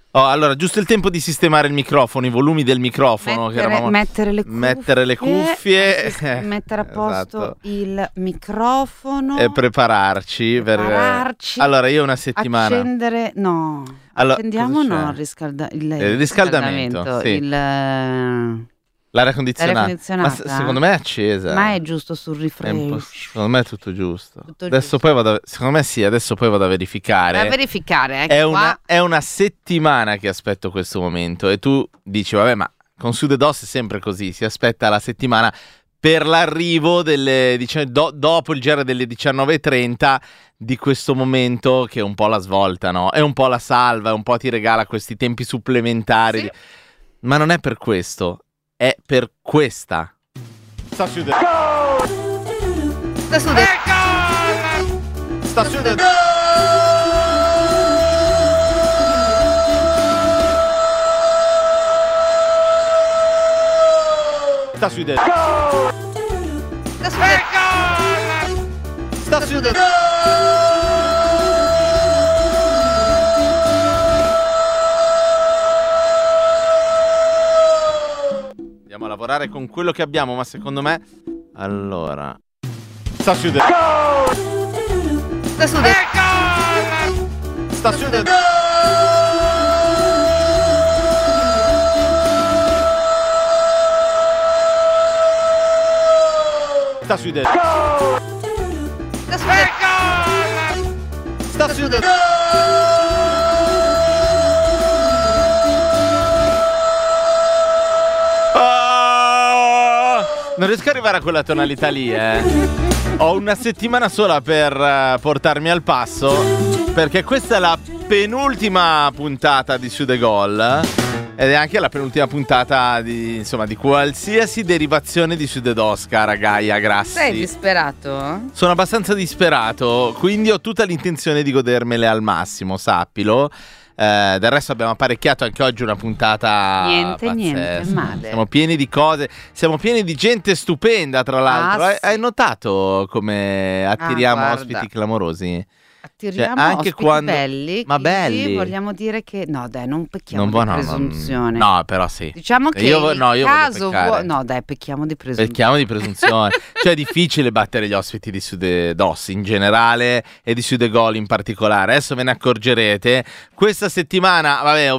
Oh, allora, giusto il tempo di sistemare il microfono, i volumi del microfono. Mettere le cuffie, mettere a posto esatto. il microfono e prepararci. Allora, io una settimana. Accendere, no. Allora, accendiamo il riscaldamento. Sì. L'aria condizionata. Ma secondo me è accesa. Ma è giusto sul refresh. Secondo me è tutto giusto. Secondo me sì, adesso poi vado a verificare. È una settimana che aspetto questo momento. E tu dici, vabbè, ma con Su The DOS è sempre così. Si aspetta la settimana per l'arrivo dopo il GR delle 19:30 di questo momento che è un po' la svolta, no? È un po' la salva, un po' ti regala questi tempi supplementari. Sì. Ma non è per questo. È per questa. Sta su The Andiamo a lavorare con quello che abbiamo, ma secondo me allora sta su The non riesco ad arrivare a quella tonalità lì, Ho una settimana sola per portarmi al passo, perché questa è la penultima puntata di Su The Goal ed è anche la penultima puntata di qualsiasi derivazione di Su The DOS, cara Gaia Grassi. Sei disperato? Sono abbastanza disperato, quindi ho tutta l'intenzione di godermele al massimo, sappilo. Del resto abbiamo apparecchiato anche oggi una puntata niente male. Siamo pieni di cose, siamo pieni di gente stupenda, tra l'altro. Sì. Hai notato come attiriamo ospiti clamorosi? Attiriamo anche belli, ma belli. Vogliamo dire che no, dai, non pecchiamo di presunzione. No, però sì. Diciamo che io pecchiamo di presunzione. Pecchiamo di presunzione. Cioè è difficile battere gli ospiti di Su The DOS in generale e di Su The Goal in particolare. Adesso ve ne accorgerete. Questa settimana, vabbè,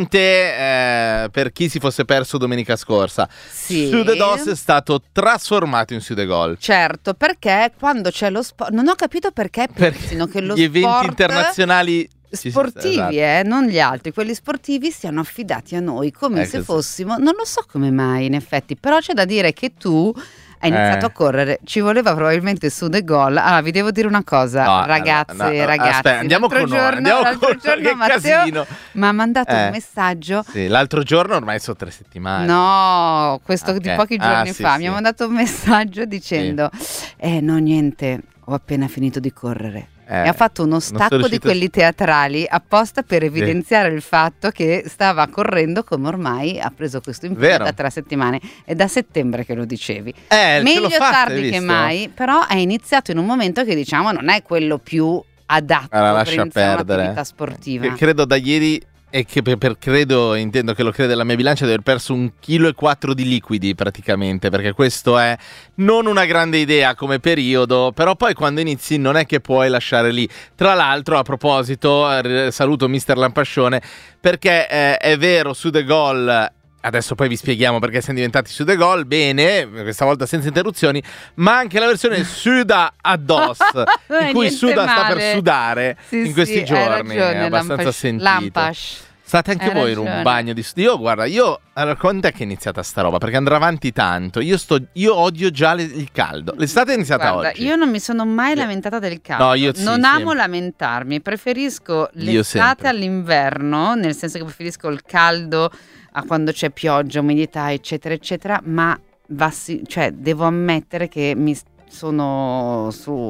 ovviamente per chi si fosse perso domenica scorsa, sì. Su The DOS è stato trasformato in Su The Goal. Certo, perché quando c'è lo sport, non ho capito perché pensino che lo gli eventi internazionali sportivi, esatto. Non gli altri, quelli sportivi siano affidati a noi come se fossimo, non lo so come mai in effetti, però c'è da dire che tu hai iniziato a correre, ci voleva probabilmente Su The Goal. Allora vi devo dire una cosa, ragazze, ragazzi, aspetta, andiamo con l'altro giorno Matteo mi ha mandato un messaggio. Sì, l'altro giorno ormai sono 3 settimane. No, questo di pochi giorni fa mi ha mandato un messaggio dicendo no niente, ho appena finito di correre. E ha fatto uno stacco di quelli teatrali apposta per evidenziare il fatto che stava correndo come ormai ha preso questo impegno da 3 settimane. È da settembre che lo dicevi. Meglio tardi che mai, però è iniziato in un momento che diciamo non è quello più adatto per iniziare un'attività sportiva. Credo da ieri, e che intendo che lo crede la mia bilancia, di aver perso 1,4 kg di liquidi praticamente, perché questo è non una grande idea come periodo, però poi quando inizi non è che puoi lasciare lì. Tra l'altro, a proposito, saluto Mister Lampascione, perché è vero, Su The Goal, adesso poi vi spieghiamo perché siamo diventati Su The Goal, bene, questa volta senza interruzioni, ma anche la versione Suda Addos, in cui Suda sta per sudare in questi giorni, ragione, è abbastanza sentito. Lampash. State anche voi in un bagno di studio? Guarda, allora, quando è che è iniziata sta roba? Perché andrà avanti tanto. Io odio già il caldo. L'estate è iniziata oggi. Io non mi sono mai lamentata del caldo. No, io non amo lamentarmi. Preferisco l'estate all'inverno, nel senso che preferisco il caldo a quando c'è pioggia, umidità, eccetera, eccetera. Ma devo ammettere che sono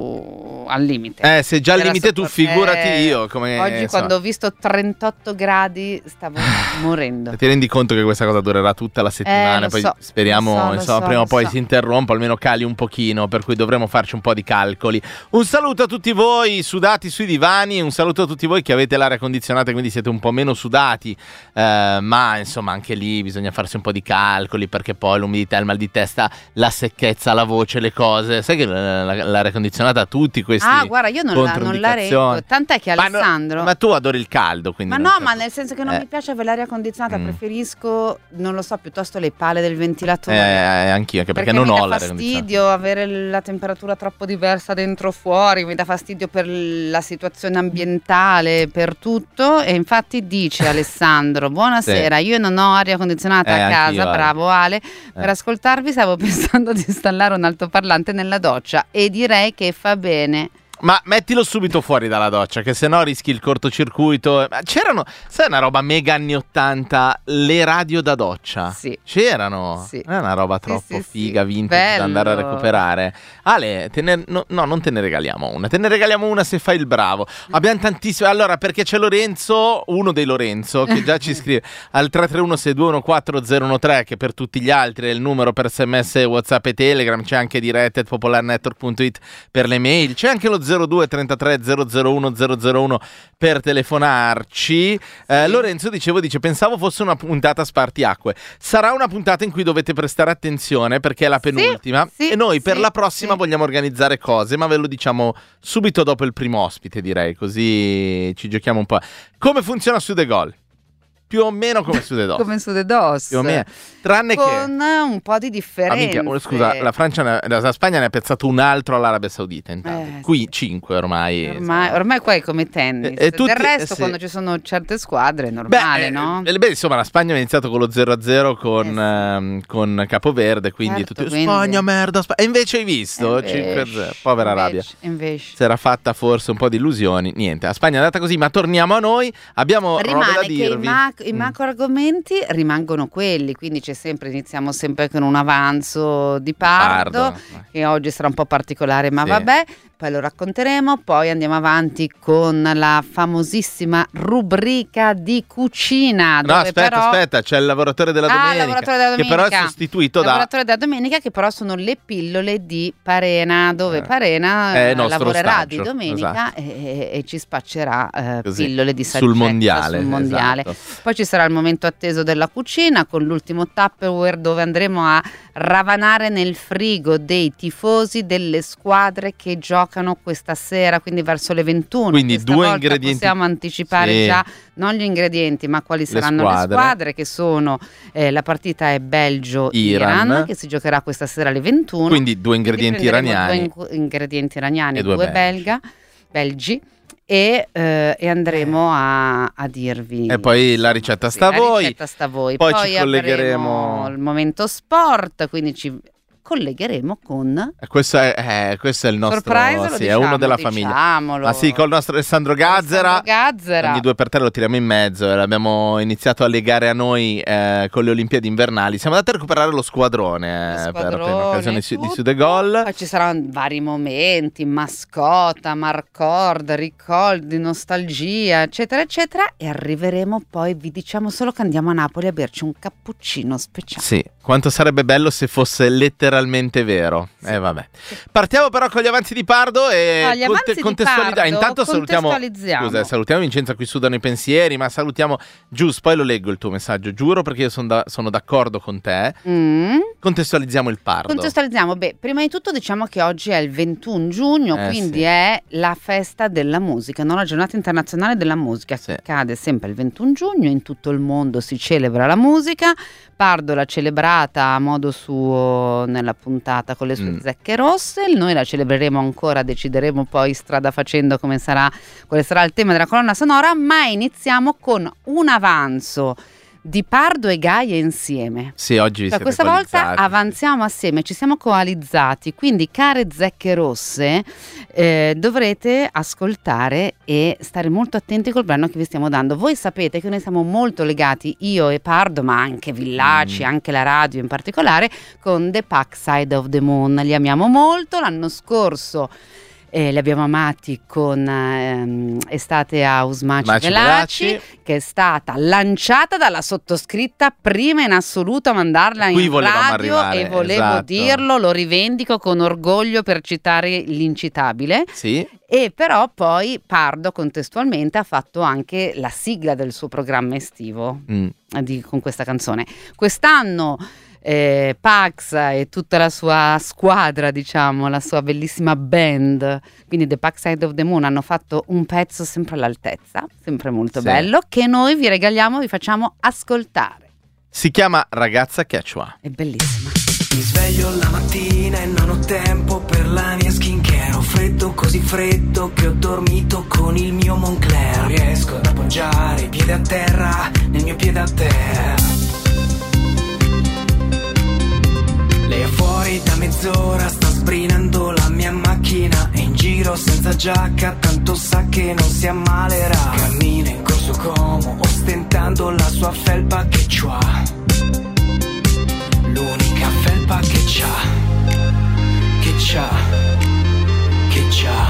al limite. Se già al limite tu, figurati io. Come, oggi quando ho visto 38 gradi stavo morendo. Ti rendi conto che questa cosa durerà tutta la settimana? Poi speriamo prima o poi si interrompa, almeno cali un pochino, per cui dovremo farci un po' di calcoli. Un saluto a tutti voi sudati sui divani, un saluto a tutti voi che avete l'aria condizionata, quindi siete un po' meno sudati, ma insomma anche lì bisogna farsi un po' di calcoli, perché poi l'umidità, il mal di testa, la secchezza, la voce, le cose. Sai che l'aria condizionata ha tutti questi guarda, io non la reggo. Tant'è che Alessandro ma tu adori il caldo, quindi ma nel senso che non mi piace avere l'aria condizionata, preferisco, non lo so, piuttosto le pale del ventilatore. Anch'io, anche perché non ho l'aria condizionata. Mi dà fastidio avere la temperatura troppo diversa dentro o fuori, mi dà fastidio per la situazione ambientale, per tutto. E infatti dice Alessandro: buonasera, io non ho aria condizionata a casa, bravo Ale. Per ascoltarvi stavo pensando di installare un altoparlante nella doccia e direi che fa bene. Ma mettilo subito fuori dalla doccia, che sennò rischi il cortocircuito. C'erano, sai, una roba mega anni 80, le radio da doccia. Sì. C'erano. Sì. Non è una roba troppo figa, vintage, da andare a recuperare. Ale, non te ne regaliamo una. Te ne regaliamo una se fai il bravo. Abbiamo tantissime. Allora, perché c'è Lorenzo, uno dei Lorenzo, che già ci scrive al 331-6214013, che per tutti gli altri è il numero per SMS, WhatsApp e Telegram. C'è anche diretta@popolarnetwork.it per le mail. C'è anche lo 02 33 001 001 per telefonarci. Lorenzo dice: pensavo fosse una puntata spartiacque. Sarà una puntata in cui dovete prestare attenzione, perché è la penultima, e noi per la prossima vogliamo organizzare cose, ma ve lo diciamo subito dopo il primo ospite, direi, così ci giochiamo un po'. Come funziona su The Goal? Più o meno come su The DOS. Come su The DOS. Più o meno. Tranne con che un po' di differenze. Scusa, la Spagna ne ha piazzato un altro all'Arabia Saudita intanto. Qui 5 ormai. Ormai qua è come tennis. Del resto quando ci sono certe squadre è normale, no? Insomma, la Spagna ha iniziato con lo 0-0 con Capoverde, quindi tutti Spagna, merda, Spagna. E invece hai visto? 5-0. Povera Arabia. Invece. Si era fatta forse un po' di illusioni. Niente, la Spagna è andata così, ma torniamo a noi. Abbiamo roba da dirvi. I macro argomenti rimangono quelli, quindi iniziamo sempre con un avanzo di Pardo, che oggi sarà un po' particolare, ma vabbè, poi lo racconteremo, poi andiamo avanti con la famosissima rubrica di cucina. No, aspetta, c'è il lavoratore della domenica, che però è sostituito lavoratore della domenica, che però sono le pillole di Parena, dove Parena lavorerà di domenica, e ci spaccerà pillole di saggezza sul mondiale. Esatto. Poi ci sarà il momento atteso della cucina, con l'ultimo Tupperware, dove andremo a ravanare nel frigo dei tifosi delle squadre che giocano questa sera, quindi verso le 21. Quindi questa due volta ingredienti. Possiamo anticipare già non gli ingredienti, ma quali saranno le squadre, che sono la partita è Belgio-Iran, che si giocherà questa sera alle 21. Quindi due ingredienti iraniani. Due ingredienti iraniani e due belgi. E andremo a dirvi. E poi la ricetta sta a voi. Poi ci collegheremo il momento sport, quindi ci collegheremo con questo è il nostro surprise, è uno della famiglia. Ma sì, con il nostro Alessandro Gazzera. Ogni 2 per 3 lo tiriamo in mezzo, e l'abbiamo iniziato a legare a noi con le Olimpiadi invernali. Siamo andati a recuperare lo squadrone, per l'occasione di Su The Goal. Poi ci saranno vari momenti, mascotta, marcord, ricordi, nostalgia, eccetera eccetera, e arriveremo poi, vi diciamo solo che andiamo a Napoli a berci un cappuccino speciale. Sì, quanto sarebbe bello se fosse letteralmente vero. Sì. Vabbè. Partiamo però con gli avanzi di Pardo e contestualizziamo. Intanto salutiamo Vincenzo, qui sudano i pensieri, ma salutiamo poi lo leggo il tuo messaggio, giuro, perché io sono d'accordo con te. Contestualizziamo il Pardo. Prima di tutto diciamo che oggi è il 21 giugno, quindi è la festa della musica, non la giornata internazionale della musica, che cade sempre il 21 giugno, in tutto il mondo si celebra la musica. Pardo l'ha celebrata a modo suo nella puntata con le sue zecche rosse, noi la celebreremo ancora, decideremo poi strada facendo quale sarà il tema della colonna sonora, ma iniziamo con un avanzo di Pardo e Gaia insieme. Sì, oggi vi siete questa volta avanziamo assieme, ci siamo coalizzati, quindi care zecche rosse, dovrete ascoltare e stare molto attenti col brano che vi stiamo dando. Voi sapete che noi siamo molto legati, io e Pardo, ma anche Villaci, anche la radio in particolare, con The Dark Side of the Moon. Li amiamo molto. L'anno scorso li abbiamo amati con Estate a Usmaci Velaci, che è stata lanciata dalla sottoscritta prima in assoluto a mandarla in radio, e volevo dirlo, lo rivendico con orgoglio per citare l'incitabile. Sì. E però poi Pardo contestualmente ha fatto anche la sigla del suo programma estivo con questa canzone. Quest'anno Pax e tutta la sua squadra, diciamo, la sua bellissima band, quindi The Dark Side of the Moon, hanno fatto un pezzo sempre all'altezza, sempre molto bello, che noi vi regaliamo, vi facciamo ascoltare. Si chiama Ragazza Quechua. È bellissima. Mi sveglio la mattina e non ho tempo per la mia skincare. Ho freddo, così freddo che ho dormito con il mio Moncler. Non riesco ad appoggiare i piedi a terra nel mio piede a terra. Lei è fuori da mezz'ora, sta sbrinando la mia macchina. È in giro senza giacca, tanto sa che non si ammalerà. Cammina in corso Como, ostentando la sua felpa che c'ha. L'unica felpa che c'ha, che c'ha, che c'ha.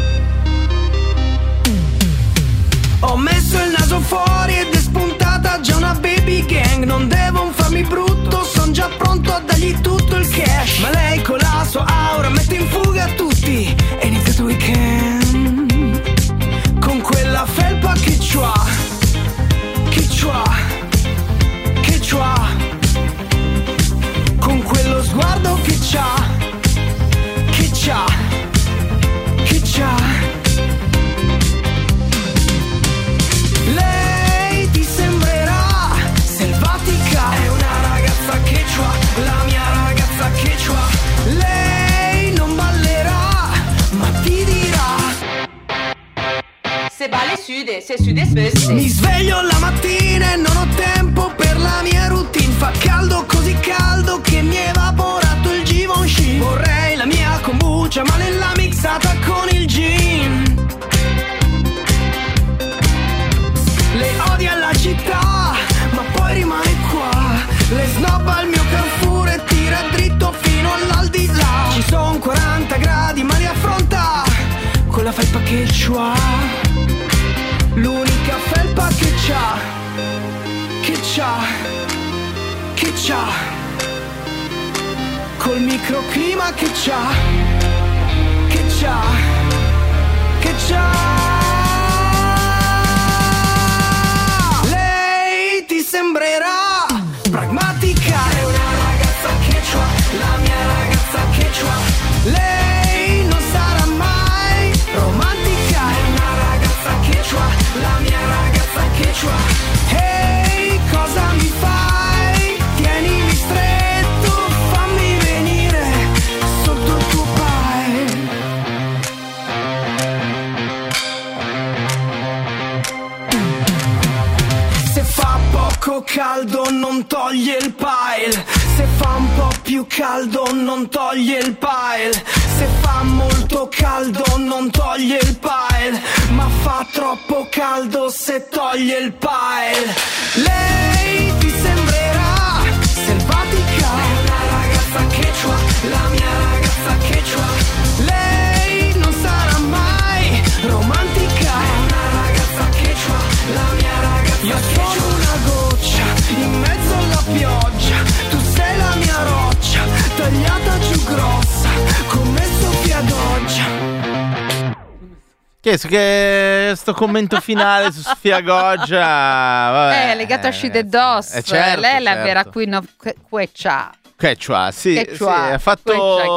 Ho messo il naso fuori ed è spuntata già una baby gang. Non devo farmi brutto, son già pronto a dargli tutto il cash. Ma lei con la sua aura mette in fuga tutti. È iniziato il weekend con quella felpa che c'ha, che c'ha, che c'ha. Con quello sguardo che c'ha, che c'ha, che c'ha. Lei ti sembrerà selvatica, è una ragazza che c'ha, la mia ragazza che c'ha. Lei non ballerà, ma ti dirà se balli sude, se sude spesse. Mi sveglio la mattina e non ho tempo per la mia routine. Fa caldo, così caldo che mi è evaporato il Givenchy. Vorrei la mia kombucha ma nella mixata con il gin. Lei odia la città ma poi rimane qua. Le snobba al mio Carrefour e tira dritto fino all'aldilà. Ci son 40 gradi ma li affronta con la felpa che c'ha. L'unica felpa che c'ha, che c'ha, che c'ha. Col microclima che c'ha, che c'ha, che c'ha. Lei ti sembrerà pragmatica, è una ragazza che c'ha, la mia ragazza che c'ha. Lei non sarà mai romantica, è una ragazza che c'ha, la mia ragazza che c'ha. Ehi, cosa mi fai? Tienimi stretto, fammi venire sotto il tuo pile. Se fa poco caldo non toglie il pile. Se fa un po' più caldo non toglie il pile. Se fa molto caldo non toglie il pile. Ma fa troppo caldo se toglie il pile. Lei ti sembrerà selvatica, è una ragazza che c'ha, la mia ragazza che c'ha. Lei non sarà mai romantica, è una ragazza che c'ha, la mia ragazza. Io sono una goccia in mezzo alla pioggia, tu sei la mia roccia, tagliata giù grossa come Sofia Goggia. Che sto commento finale su Sofia Goggia, vabbè, è legato a She the Doss, certo, lei è la certo. vera Queen of Quechua. Quechua, sì, ha fatto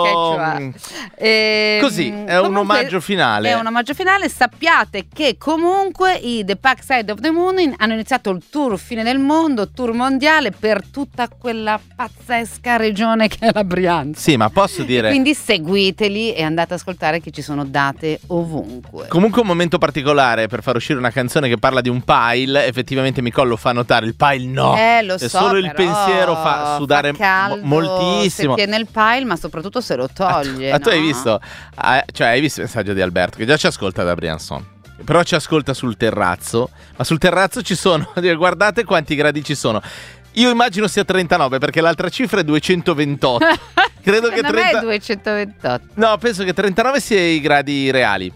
così, è un omaggio finale. È un omaggio finale. Sappiate che comunque i The Dark Side of the Moon hanno iniziato il tour fine del mondo, tour mondiale per tutta quella pazzesca regione che è la Brianza. Sì, ma posso dire, quindi seguiteli e andate ad ascoltare che ci sono date ovunque. Comunque un momento particolare per far uscire una canzone che parla di un pile. Effettivamente Nicole lo fa notare, il pile no, lo so, solo il pensiero fa sudare moltissimo. Se tiene il pile, ma soprattutto se lo toglie. Tu hai visto? Cioè, hai visto il messaggio di Alberto che già ci ascolta da Briançon, però ci ascolta sul terrazzo. Ma sul terrazzo ci sono, guardate quanti gradi ci sono. Io immagino sia 39 perché l'altra cifra è 228. Credo che 30 è 228. No, penso che 39 sia i gradi reali.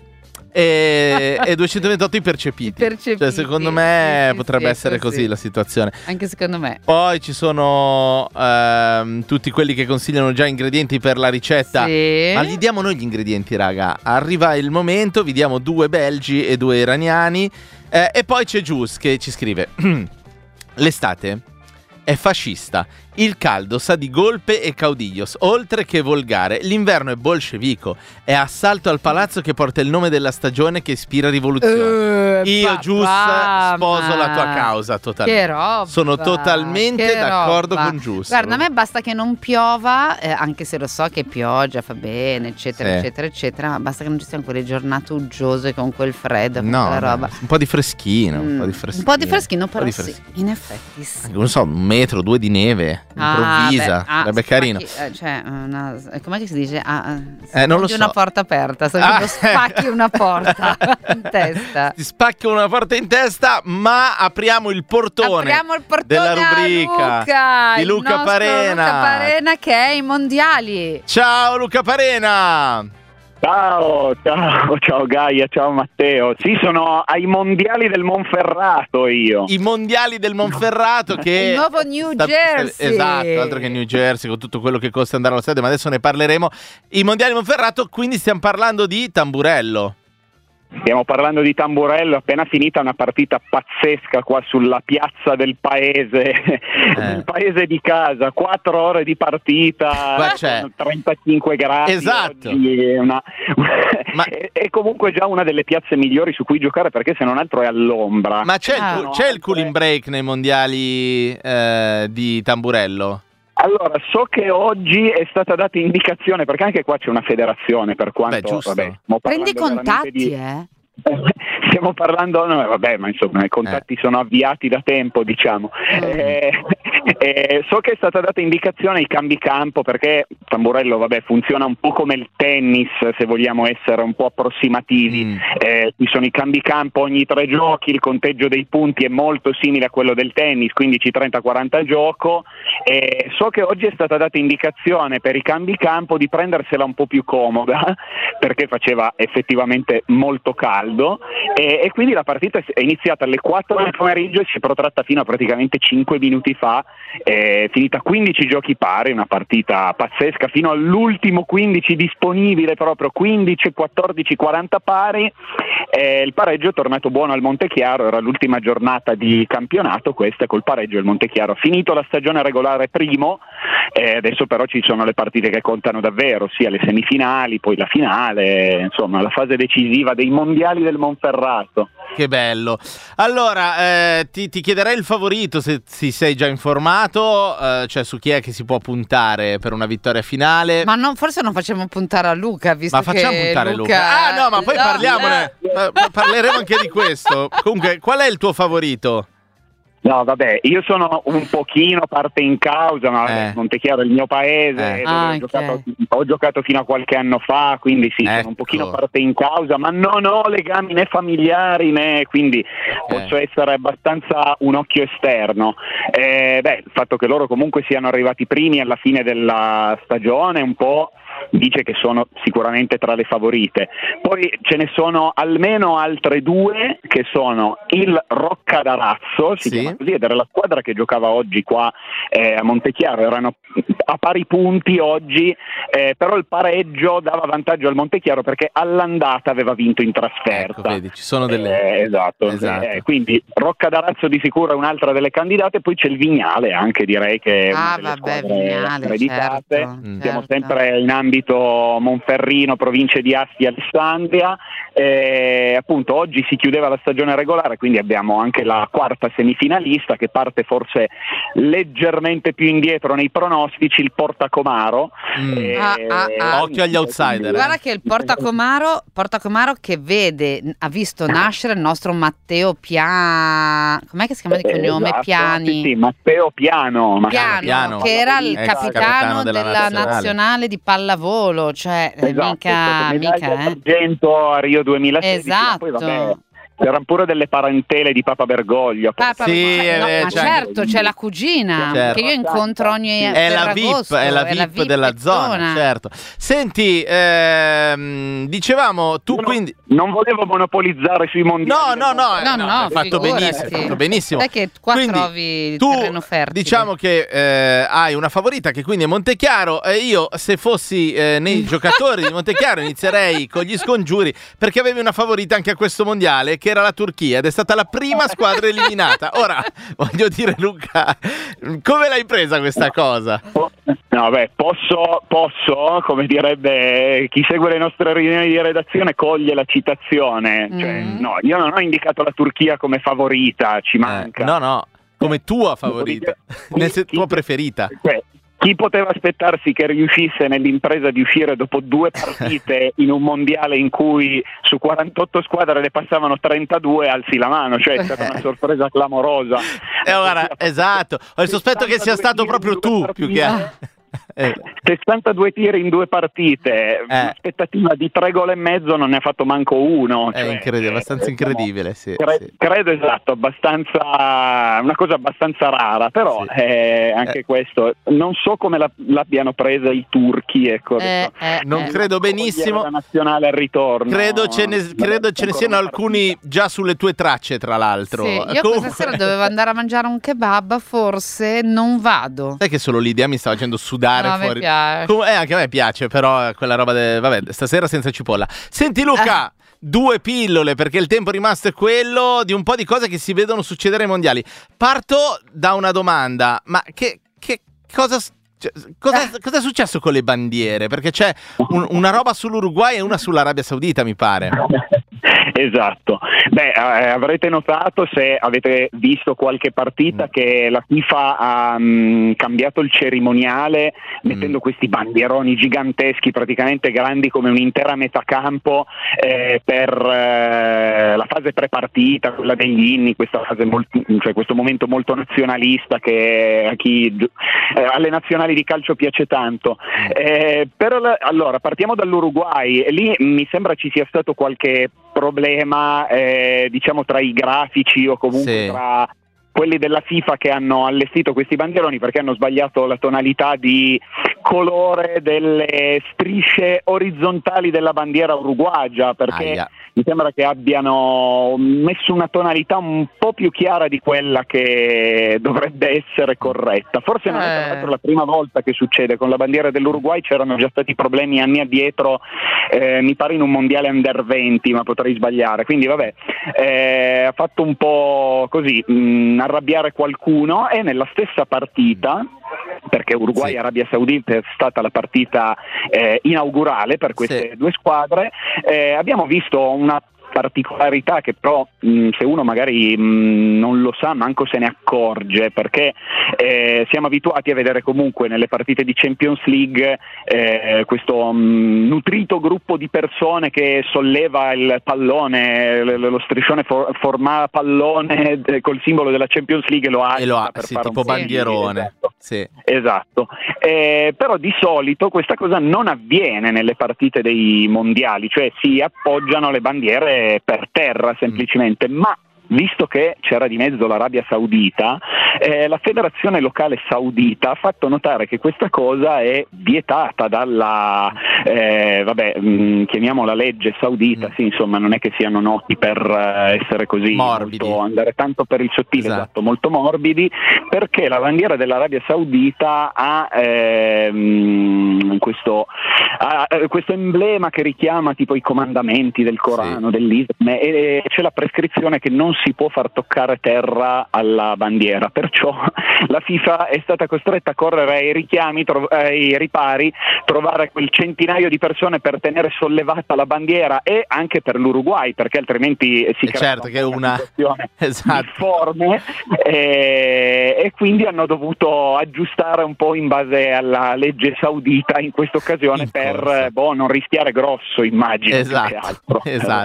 E 228 i percepiti. Cioè, secondo me potrebbe essere così la situazione. Anche secondo me. Poi ci sono tutti quelli che consigliano già ingredienti per la ricetta. Sì. Ma gli diamo noi gli ingredienti, raga. Arriva il momento, vi diamo 2 belgi e 2 iraniani. E poi c'è Gius che ci scrive: l'estate è fascista, il caldo sa di golpe e caudillos, oltre che volgare. L'inverno è bolscevico, è assalto al palazzo che porta il nome della stagione che ispira rivoluzione. Io, Gius, sposo la tua causa totalmente. Che roba! Sono totalmente d'accordo con Gius. Guarda, a me basta che non piova, anche se lo so che pioggia fa bene, eccetera, eccetera, eccetera, ma basta che non ci siano quelle giornate uggiose con quel freddo, con quella roba. Un po' di freschino, un po' di freschino, però sì, in effetti sì. Non so, 1 metro, 2 di neve improvvisa, sarebbe carino. Com'è che si dice? Non lo so. Una porta aperta, spacchi una porta in testa. Ti spacchi una porta in testa, ma apriamo il portone della rubrica di Luca Parena. Luca Parena che è ai mondiali. Ciao Luca Parena. Ciao Gaia, ciao Matteo. Sì, sono ai mondiali del Monferrato io. I mondiali del Monferrato che il nuovo New Jersey. Esatto, altro che New Jersey con tutto quello che costa andare allo stadio, ma adesso ne parleremo. I mondiali del Monferrato, quindi stiamo parlando di tamburello. Stiamo parlando di tamburello, appena finita una partita pazzesca qua sulla piazza del paese, il paese di casa, 4 ore di partita, 35 gradi. Esatto. È comunque già una delle piazze migliori su cui giocare, perché se non altro è all'ombra. Ma c'è il cooling break nei mondiali di tamburello? Allora, so che oggi è stata data indicazione, perché anche qua c'è una federazione, per quanto... Prendi contatti, Stiamo parlando, ma insomma i contatti sono avviati da tempo, diciamo. So che è stata data indicazione ai cambi campo, perché tamburello funziona un po' come il tennis, se vogliamo essere un po' approssimativi. Ci sono i cambi campo ogni 3 giochi, il conteggio dei punti è molto simile a quello del tennis, 15-30-40 gioco. So che oggi è stata data indicazione per i cambi campo di prendersela un po' più comoda, perché faceva effettivamente molto caldo, e quindi la partita è iniziata alle 4 del pomeriggio e si è protratta fino a praticamente 5 minuti fa, finita 15 giochi pari, una partita pazzesca fino all'ultimo 15 disponibile, proprio 15, 14, 40 pari. Il pareggio è tornato buono al Montechiaro, era l'ultima giornata di campionato questa, col pareggio il Montechiaro ha finito la stagione regolare primo, adesso però ci sono le partite che contano davvero, sia le semifinali, poi la finale, insomma la fase decisiva dei mondiali del Monferrato. Che bello. Allora, ti chiederei il favorito, se ti sei già informato, cioè su chi è che si può puntare per una vittoria finale. Ma forse non facciamo puntare a Luca, visto che facciamo puntare Luca. No, ma poi parliamone. Parleremo anche di questo. Comunque, qual è il tuo favorito? No, io sono un pochino parte in causa, ma Montechiaro è il mio paese, ho giocato fino a qualche anno fa, quindi sì, sono un pochino parte in causa, ma non ho legami né familiari né, quindi posso essere abbastanza un occhio esterno. Il fatto che loro comunque siano arrivati primi alla fine della stagione un po' dice che sono sicuramente tra le favorite. Poi ce ne sono almeno altre due, che sono il Roccadarazzo, si chiama così, ed era la squadra che giocava oggi qua a Montechiaro, erano a pari punti oggi, però il pareggio dava vantaggio al Montechiaro perché all'andata aveva vinto in trasferta. Ecco, vedi, ci sono delle... esatto. Quindi Roccadarazzo di sicuro è un'altra delle candidate, poi c'è il Vignale anche, direi che è una delle squadre accreditate. Certo. Siamo sempre in ambito Monferrino, province di Asti e Alessandria. Appunto oggi si chiudeva la stagione regolare, quindi abbiamo anche la quarta semifinalista che parte forse leggermente più indietro nei pronostici, il Portacomaro. Occhio agli outsider. Guarda che il Portacomaro che ha visto nascere il nostro Matteo com'è che si chiama di cognome? Esatto, Piani. sì, Matteo Piano, che era il capitano della nazionale di pallavolo, cioè mica d'argento a Rio 2016. Esatto. Poi, vabbè, c'erano pure delle parentele di Papa Bergoglio. Ma certo, c'è la cugina che io incontro ogni è la VIP della zona, certo. Senti, dicevamo tu quindi non volevo monopolizzare sui mondiali. No, hai fatto benissimo. Sai che qua trovi il terreno fertile. Diciamo che hai una favorita che quindi è Montechiaro, e io se fossi nei giocatori di Montechiaro inizierei con gli scongiuri, perché avevi una favorita anche a questo mondiale che era la Turchia ed è stata la prima squadra eliminata. Ora voglio dire, Luca, come l'hai presa questa cosa? No, beh, posso, come direbbe chi segue le nostre riunioni di redazione, coglie la citazione. Cioè, no, io non ho indicato la Turchia come favorita, ci manca. No, come tua favorita, tua preferita. Chi poteva aspettarsi che riuscisse nell'impresa di uscire dopo 2 partite in un mondiale in cui su 48 squadre ne passavano 32, alzi la mano, cioè è stata una sorpresa clamorosa. Guarda, esatto, ho il sospetto che sia stato proprio tu più che 62 tiri in 2 partite, un'aspettativa di 3 gol e mezzo, non ne ha fatto manco uno. È incredibile, abbastanza incredibile, sì. Credo, esatto, abbastanza, una cosa abbastanza rara, però anche questo, non so come l'abbiano presa i turchi, ecco. Non credo benissimo. La nazionale al ritorno. Credo ce ne siano alcuni già sulle tue tracce, tra l'altro. Sì, io questa sera dovevo andare a mangiare un kebab, forse non vado. Sai che solo l'idea mi sta facendo sudare fuori. Piace. Anche a me piace, però quella roba vabbè, stasera senza cipolla. Senti Luca, 2 pillole, perché il tempo rimasto è quello di un po' di cose che si vedono succedere ai mondiali. Parto da una domanda, ma che cosa è successo con le bandiere? Perché c'è una roba sull'Uruguay e una sull'Arabia Saudita, mi pare. Esatto. Beh, avrete notato, se avete visto qualche partita, che la FIFA ha cambiato il cerimoniale mettendo questi bandieroni giganteschi, praticamente grandi come un'intera metacampo, per la fase prepartita, quella degli inni, questa fase questo momento molto nazionalista che alle nazionali di calcio piace tanto. Allora, partiamo dall'Uruguay, e lì mi sembra ci sia stato qualche problema, diciamo, tra i grafici o comunque tra quelli della FIFA che hanno allestito questi bandieroni, perché hanno sbagliato la tonalità di colore delle strisce orizzontali della bandiera uruguagia, perché mi sembra che abbiano messo una tonalità un po' più chiara di quella che dovrebbe essere corretta. Forse non è tra l'altro la prima volta che succede con la bandiera dell'Uruguay, c'erano già stati problemi anni addietro, mi pare in un mondiale under 20, ma potrei sbagliare, quindi vabbè, ha fatto un po' così arrabbiare qualcuno, e nella stessa partita, perché Uruguay-Arabia Saudita è stata la partita inaugurale per queste due squadre, abbiamo visto una particolarità che però se uno magari non lo sa manco se ne accorge, perché siamo abituati a vedere comunque nelle partite di Champions League questo nutrito gruppo di persone che solleva il pallone, lo striscione forma pallone col simbolo della Champions League, e lo ha per fare tipo bandierone. Esatto. Però di solito questa cosa non avviene nelle partite dei mondiali, cioè si appoggiano le bandiere per terra semplicemente, ma visto che c'era di mezzo l'Arabia Saudita, la federazione locale saudita ha fatto notare che questa cosa è vietata dalla chiamiamola legge saudita, sì, insomma non è che siano noti per essere così morbidi, andare tanto per il sottile, esatto, molto morbidi, perché la bandiera dell'Arabia Saudita ha questo emblema che richiama tipo i comandamenti del Corano, dell'Islam, e c'è la prescrizione che non si può far toccare terra alla bandiera, perciò la FIFA è stata costretta a correre ai richiami, ai ripari, trovare quel centinaio di persone per tenere sollevata la bandiera, e anche per l'Uruguay, perché altrimenti si crea una situazione difforme, e quindi hanno dovuto aggiustare un po' in base alla legge saudita in questa occasione per non rischiare grosso, immagino. Esatto.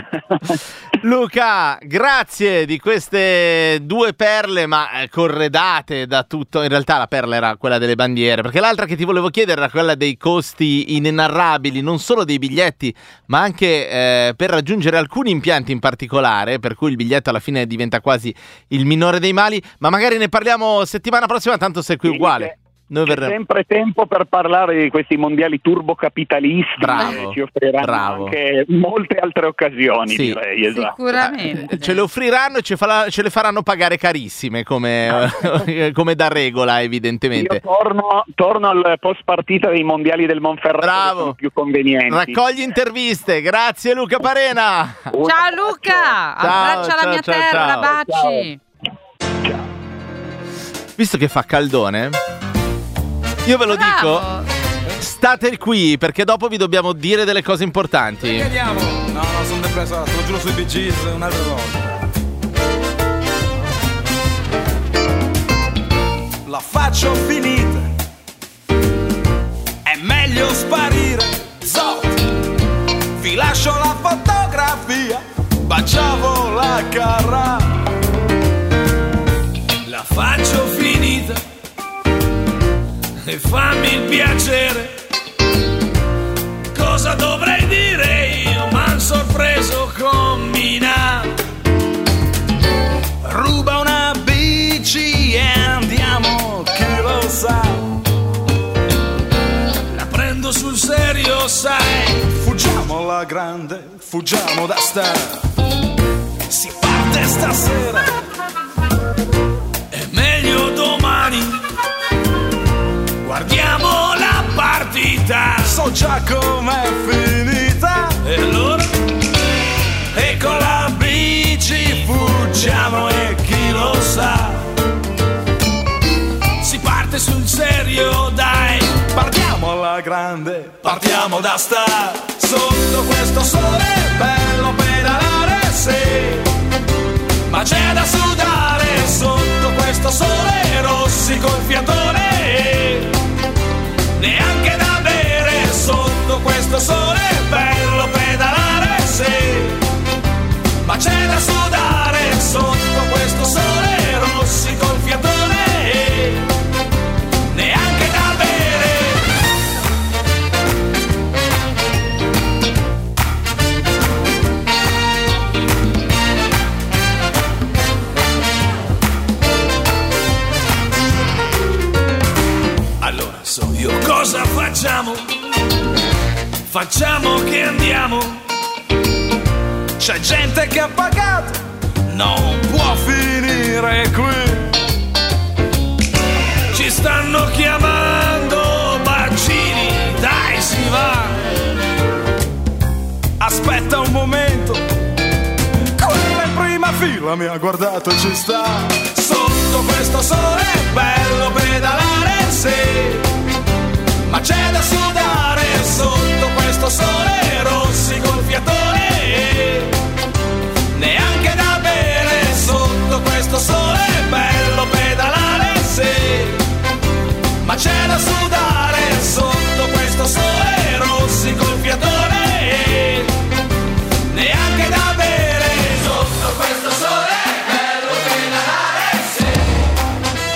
Luca, grazie di queste due perle, ma corredate da tutto. In realtà la perla era quella delle bandiere, perché l'altra che ti volevo chiedere era quella dei costi inenarrabili, non solo dei biglietti, ma anche per raggiungere alcuni impianti in particolare, per cui il biglietto alla fine diventa quasi il minore dei mali. Ma magari ne parliamo settimana prossima, tanto sei qui uguale. C'è sempre tempo per parlare di questi mondiali turbocapitalisti. Ci offriranno anche molte altre occasioni, direi. Esatto. Sicuramente. Ce le offriranno e ce le faranno pagare carissime, come da regola, evidentemente. Io torno al post partita dei mondiali del Monferrato, che sono più convenienti. Raccogli interviste. Grazie Luca Parena. Ciao Luca, abbraccia la mia terra, baci. Ciao. Visto che fa caldone, io ve lo dico, state qui perché dopo vi dobbiamo dire delle cose importanti. Vediamo. No, sono depresso, te lo giuro sui Bee Gees un'altra volta. La faccio finita, è meglio sparire. Vi lascio la fotografia, baciavo la carra. La faccio finita e fammi il piacere. Cosa dovrei dire io? M'han sorpreso con Mina. Ruba una bici e andiamo, chi lo sa. La prendo sul serio, sai. Fuggiamo alla grande, fuggiamo da star. Si parte stasera, è meglio domani. Guardiamo la partita, so già com'è finita. E allora? E con la bici fuggiamo e chi lo sa. Si parte sul serio, dai. Partiamo alla grande, partiamo da star. Sotto questo sole bello pedalare, sì. Ma c'è da sudare sotto questo sole, rossi col fiatone. Neanche da bere sotto questo sole, bello pedalare, sì. Ma c'è da sudare sotto questo sole, rossi col fiatone. Neanche da bere. Allora so io cosa facciamo? Facciamo che andiamo. C'è gente che ha pagato, non può finire qui. Ci stanno chiamando bacini, dai si va. Aspetta un momento, quella in prima fila mi ha guardato e ci sta. Sotto questo sole bello pedalare, sì. Ma c'è da sudare sotto questo sole, rossi col fiatone. Neanche da bere sotto questo sole, bello pedalare, sì. Ma c'è da sudare sotto questo sole, rossi col fiatone. Neanche da bere sotto questo sole, bello pedalare, sì.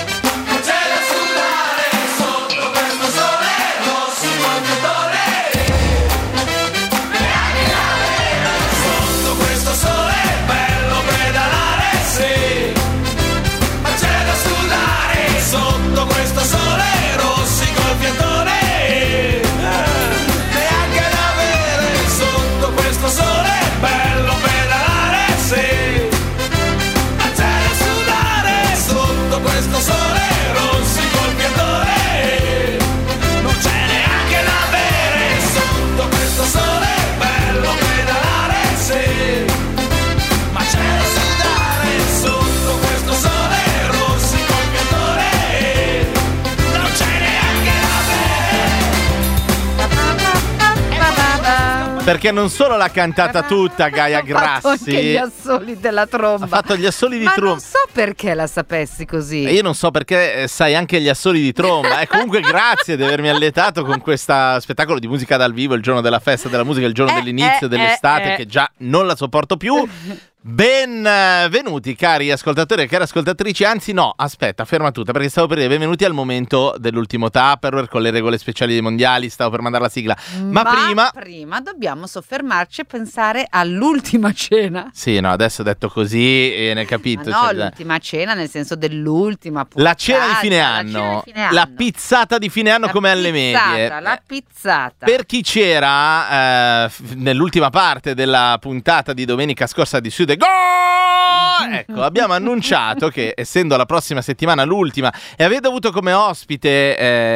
sole rossi col fiatore, non c'è neanche da bere sotto questo sole bello pedalare, sì, ma c'è da sudare sotto questo sole rossi col fiatore, non c'è neanche da bere. Perché non solo l'ha cantata tutta Gaia Grassi, ha fatto anche gli assoli della tromba. Ha fatto gli assoli di tromba. Ma non so perché la sapessi così. E io non so perché sai anche gli assoli di tromba. E comunque grazie di avermi alletato con questo spettacolo di musica dal vivo il giorno della festa della musica, il giorno dell'inizio dell'estate, che già non la sopporto più. Benvenuti cari ascoltatori e cari ascoltatrici, anzi no, aspetta, ferma tutta, perché stavo per dire benvenuti al momento dell'ultimo Tupperware con le regole speciali dei mondiali, stavo per mandare la sigla, ma prima dobbiamo soffermarci e pensare all'ultima cena. Sì, no, adesso detto così ne capito. Ma no, l'ultima cena nel senso dell'ultima puntata, la cena di fine anno, la pizzata di fine anno, come alle medie. La pizzata. Per chi c'era nell'ultima parte della puntata di domenica scorsa di Sud ecco, abbiamo annunciato che essendo la prossima settimana l'ultima e avendo avuto come ospite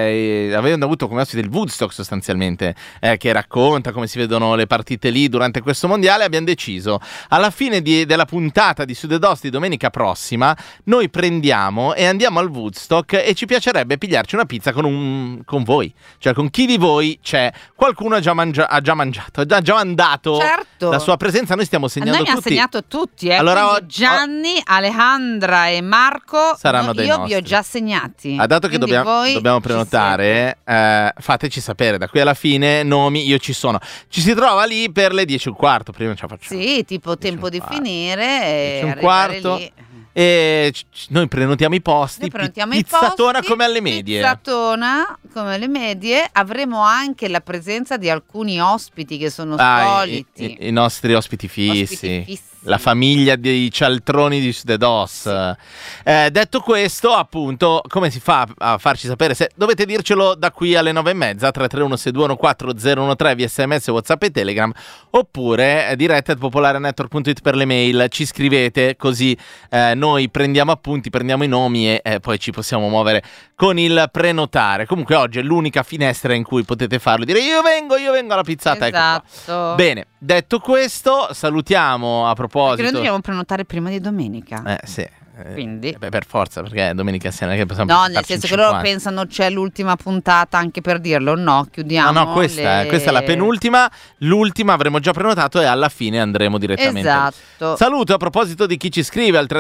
il Woodstock sostanzialmente, che racconta come si vedono le partite lì durante questo mondiale, abbiamo deciso alla fine della puntata di Sud ed Ost di domenica prossima noi prendiamo e andiamo al Woodstock e ci piacerebbe pigliarci una pizza con voi, cioè con chi di voi c'è. Qualcuno ha già mangiato, ha già mandato, certo, la sua presenza. Noi stiamo segnando tutti. Noi abbiamo segnato tutti, allora Gianni, Alejandra e Marco saranno dei nostri. Io vi ho già segnati. Dato che dobbiamo prenotare, fateci sapere da qui alla fine nomi. Io ci sono. Ci si trova lì per le 10:15. Prima ce la facciamo. Sì, tipo tempo di finire e 10:15 lì. E noi prenotiamo i posti. Pizzatona come alle medie. Pizzatona come alle medie. Avremo anche la presenza di alcuni ospiti che sono soliti. I nostri ospiti fissi. La famiglia dei cialtroni di Sud ed Ost. Detto questo, appunto, come si fa a farci sapere? Se dovete dircelo da qui alle 9:30, 331-621-4013 via SMS, WhatsApp e Telegram, oppure diretta @popolarenetwork.it per le mail. Ci scrivete così noi prendiamo appunti, prendiamo i nomi e poi ci possiamo muovere con il prenotare. Comunque oggi è l'unica finestra in cui potete farlo, dire io vengo alla pizzata. Esatto. Ecco qua. Bene, detto questo, salutiamo a proposito. Perché noi dobbiamo prenotare prima di domenica. Sì. Quindi per forza, perché domenica sera che possiamo. No, nel senso che loro pensano c'è l'ultima puntata, anche per dirlo. No, chiudiamo. No, questa è la penultima. L'ultima avremo già prenotato e alla fine andremo direttamente. Esatto. Saluto a proposito di chi ci scrive al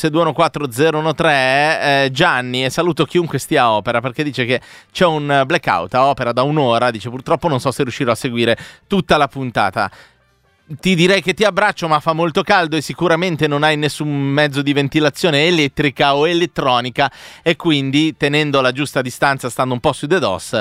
331-621-4013 Gianni, e saluto chiunque stia a Opera, perché dice che c'è un blackout a Opera da un'ora. Dice purtroppo non so se riuscirò a seguire tutta la puntata. Ti direi che ti abbraccio, ma fa molto caldo e sicuramente non hai nessun mezzo di ventilazione elettrica o elettronica, e quindi tenendo la giusta distanza, stando un po' su DDoS,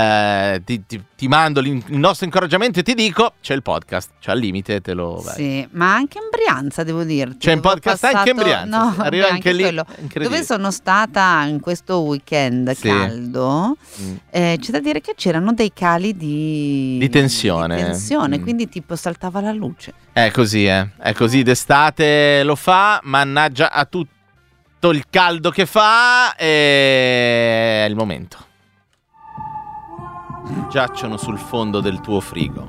ti mando il nostro incoraggiamento e ti dico c'è il podcast, cioè al limite te lo vai. Sì, ma anche in Brianza devo dirti. C'è un podcast anche in Brianza. No, arriva anche lì. Dove sono stata in questo weekend caldo, c'è da dire che c'erano dei cali di tensione, quindi tipo saltava la luce. È così d'estate lo fa, mannaggia a tutto il caldo che fa, e è il momento. Giacciono sul fondo del tuo frigo.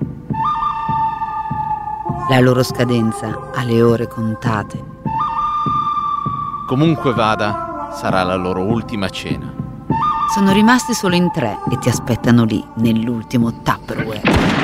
La loro scadenza ha le ore contate. Comunque vada, sarà la loro ultima cena. Sono rimasti solo in 3 e ti aspettano lì nell'ultimo Tupperware.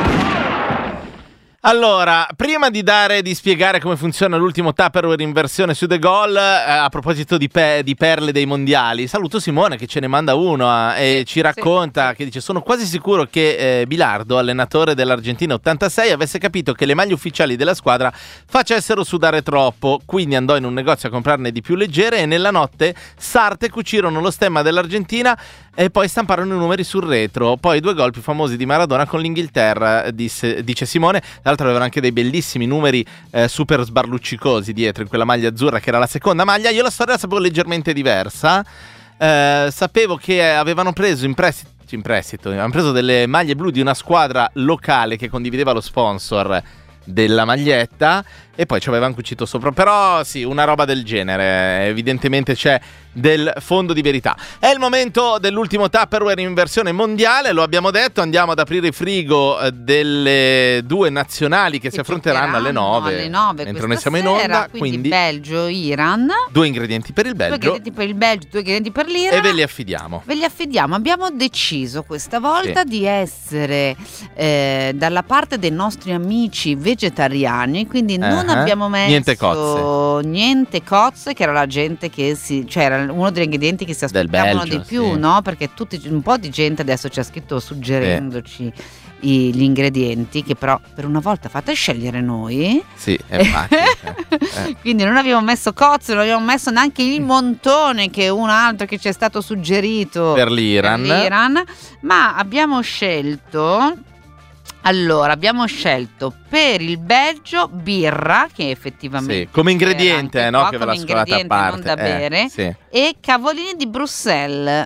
Allora, prima di spiegare come funziona l'ultimo Tupperware in versione su The Goal, a proposito di perle dei mondiali, saluto Simone che ce ne manda uno e ci racconta che dice: sono quasi sicuro che Bilardo, allenatore dell'Argentina 86, avesse capito che le maglie ufficiali della squadra facessero sudare troppo, quindi andò in un negozio a comprarne di più leggere e nella notte sarte cucirono lo stemma dell'Argentina e poi stamparono i numeri sul retro. Poi 2 gol più famosi di Maradona con l'Inghilterra, dice Simone. Tra l'altro avevano anche dei bellissimi numeri super sbarluccicosi dietro in quella maglia azzurra che era la seconda maglia. Io la storia la sapevo leggermente diversa. Sapevo che avevano preso in prestito avevano preso delle maglie blu di una squadra locale che condivideva lo sponsor della maglietta, e poi ci avevano cucito sopra. Però sì, una roba del genere, evidentemente c'è del fondo di verità. È il momento dell'ultimo Tupperware in versione mondiale, lo abbiamo detto, andiamo ad aprire il frigo delle due nazionali che si affronteranno alle 9 mentre noi siamo in onda, quindi Belgio, Iran. 2 ingredienti per il Belgio, 2 ingredienti per il Belgio, 2 ingredienti per l'Iran, e ve li affidiamo. Abbiamo deciso questa volta di essere dalla parte dei nostri amici vegetariani, quindi non abbiamo messo niente cozze, che era la gente che era uno degli ingredienti che si aspettavano di più, no? Perché un po' di gente adesso ci ha scritto suggerendoci gli ingredienti, che però per una volta fate scegliere noi. Sì, infatti. Quindi non abbiamo messo cozze, non abbiamo messo neanche il montone, che è un altro che ci è stato suggerito per l'Iran, ma abbiamo scelto per il Belgio birra, che effettivamente come ingrediente, no? Che ve la scolate a parte, non da bere, e cavolini di Bruxelles.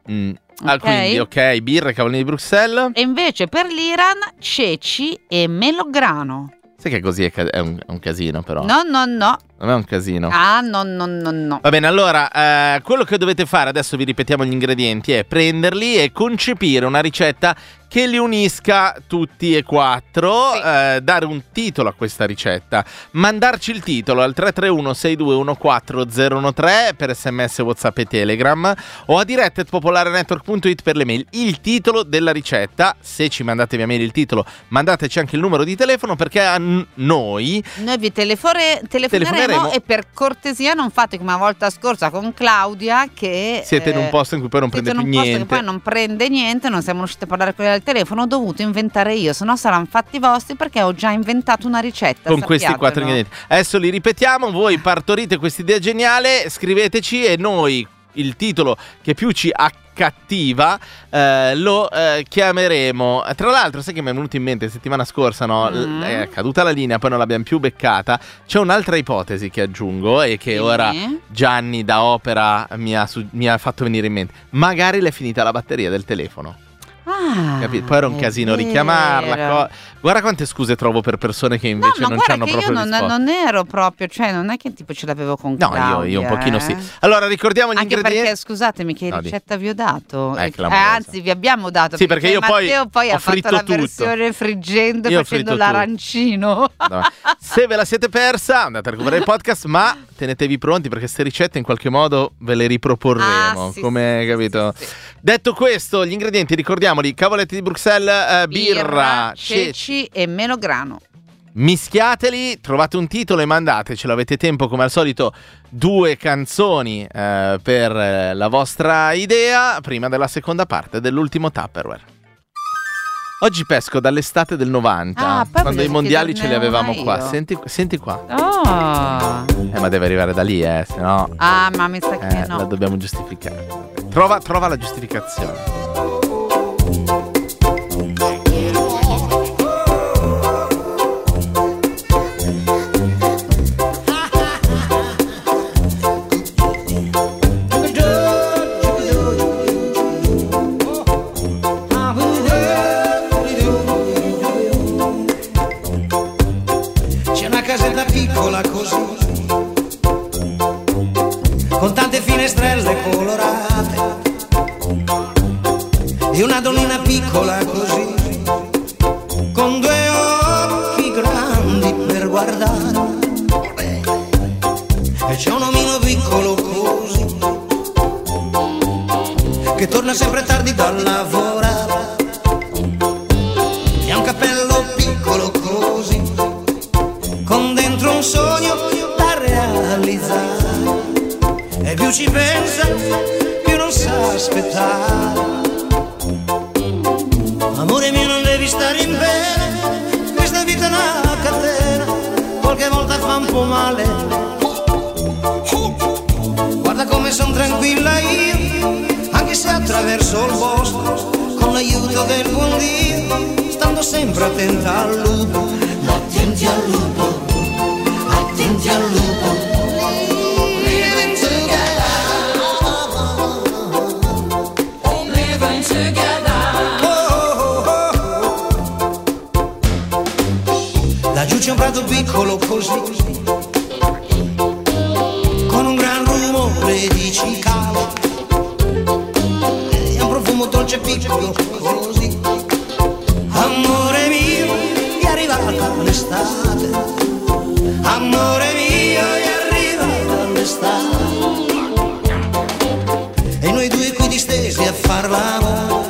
Quindi birra e cavolini di Bruxelles. E invece per l'Iran ceci e melograno. Sai che così è un casino, però. No. Non è un casino. No. Va bene, allora, quello che dovete fare, adesso vi ripetiamo gli ingredienti, è prenderli e concepire una ricetta che li unisca tutti e 4, dare un titolo a questa ricetta, mandarci il titolo al 331-6214-013 per SMS, WhatsApp e Telegram, o a diretta@popolarenetwork.it per le mail. Il titolo della ricetta, se ci mandate via mail il titolo, mandateci anche il numero di telefono, perché noi vi telefoneremo, e per cortesia non fate come la volta scorsa con Claudia, che siete in un posto in cui poi non prende più niente. Che poi non prende niente, non siamo riusciti a parlare con lei al telefono, ho dovuto inventare io, se no saranno fatti vostri, perché ho già inventato una ricetta con questi 4 ingredienti. Adesso li ripetiamo, voi partorite quest'idea geniale, scriveteci e noi il titolo che più ci accattiva lo chiameremo. Tra l'altro, sai che mi è venuto in mente settimana scorsa, no? È caduta la linea, poi non l'abbiamo più beccata. C'è un'altra ipotesi che aggiungo e che ora Gianni da Opera mi ha fatto venire in mente. Magari le è finita la batteria del telefono. Capito? Poi era un casino richiamarla. Guarda quante scuse trovo per persone che invece non ci hanno proprio risposto. Io non ero proprio, cioè non è che tipo ce l'avevo con Claudia. No, io un pochino sì. Allora ricordiamo gli ingredienti. Perché scusatemi, che ricetta vi ho dato? Anzi, vi abbiamo dato. Sì, perché io Matteo poi ha fatto la tutto. versione friggendo e facendo l'arancino. No. Se ve la siete persa, andate a recuperare il podcast, ma tenetevi pronti, perché queste ricette in qualche modo ve le riproporremo. Capito? Sì. Detto questo, gli ingredienti ricordiamoli: cavoletti di Bruxelles, birra, ceci e melograno. Mischiateli, trovate un titolo e mandatecelo. Avete tempo, come al solito, 2 canzoni per la vostra idea prima della seconda parte dell'ultimo Tupperware. Oggi pesco dall'estate del 90, quando i mondiali ce li avevamo qua. Senti qua. Ma deve arrivare da lì, se no. Ma mi sa che no. La dobbiamo giustificare. Trova la giustificazione. Con tante finestrelle colorate e una donnina piccola così, con 2 occhi grandi per guardare, e c'è un omino piccolo così che torna sempre tardi da lavorare, e ha un cappello piccolo così, con dentro un sogno da realizzare. E più ci pensa, più non sa aspettare. Amore mio, non devi stare in pena, questa vita è una catena, qualche volta fa un po' male. Guarda come son tranquilla io, anche se attraverso il bosco, con l'aiuto del buon Dio, stando sempre attenta al lupo. Ma attenti al lupo, attenti al lupo. Laggiù c'è un prato piccolo così, dolce piccolo così. Amore mio, è arrivata l'estate. Amore mio, è arrivata l'estate. E noi due qui distesi a far l'amore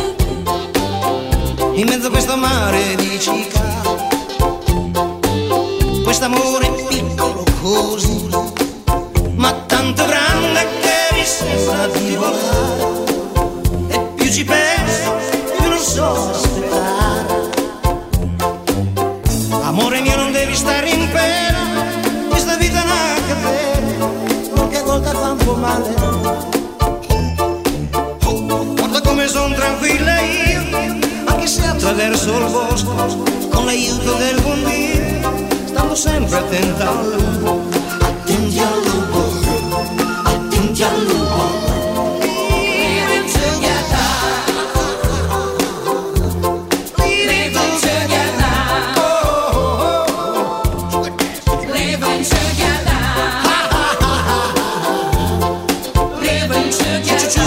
in mezzo a questo mare di città. Quest'amore piccolo così, ma tanto grande che mi sembra di volare. E più ci penso, più non so aspettare. Amore mio, non devi stare in pena, questa vita è una catena, qualche volta fa un po' male. Guarda come son tranquilla io, anche se attraverso il bosco, con l'aiuto del buon Dio, stando sempre attenta al lupo. Attenti al lupo, attenti al lupo. Living together, living together, living together, living together.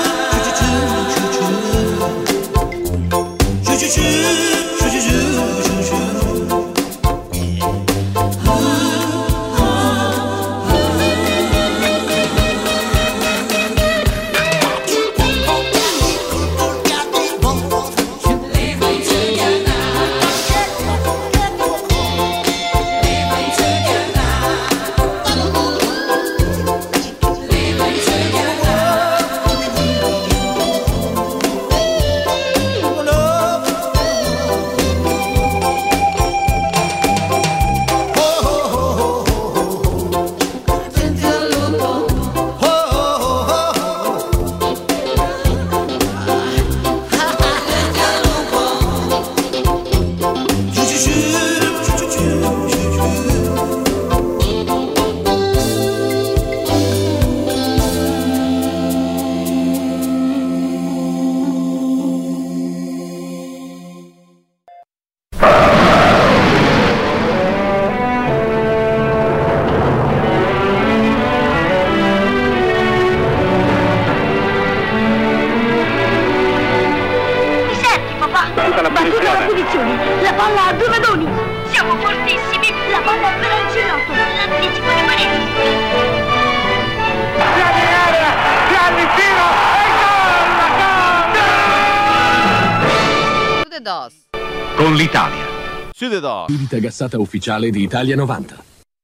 Con l'Italia. Bibita gassata ufficiale di Italia 90.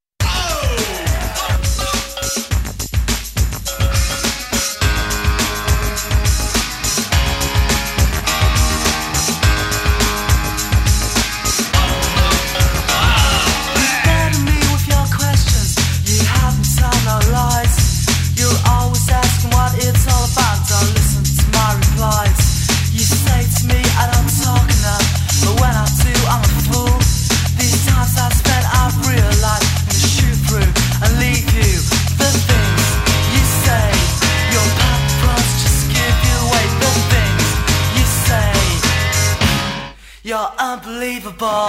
You're unbelievable.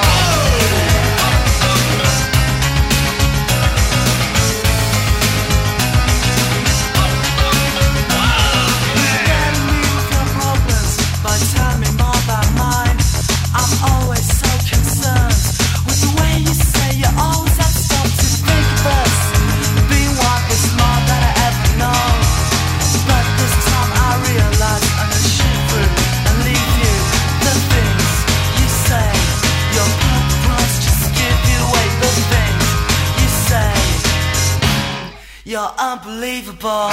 You're unbelievable.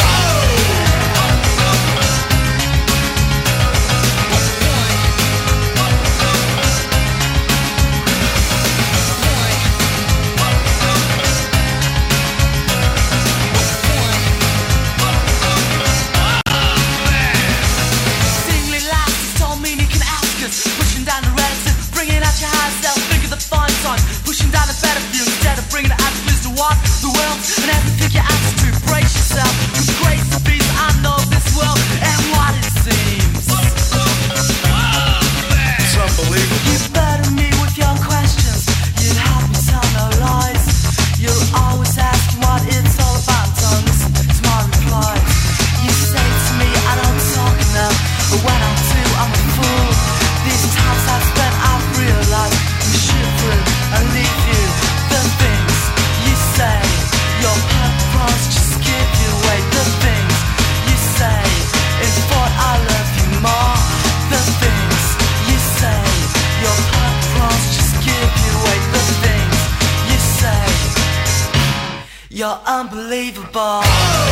Singly laughs, don't mean you can ask us. Pushing down the relative, bringing out your high self. Think of the fine time, pushing down the better view instead of bringing the attitudes to what the world and everything you ask to brace yourself. With grace and peace, You're unbelievable.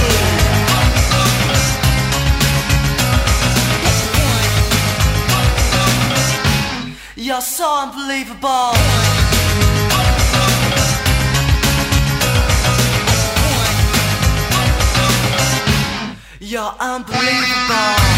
You're so unbelievable. You're unbelievable.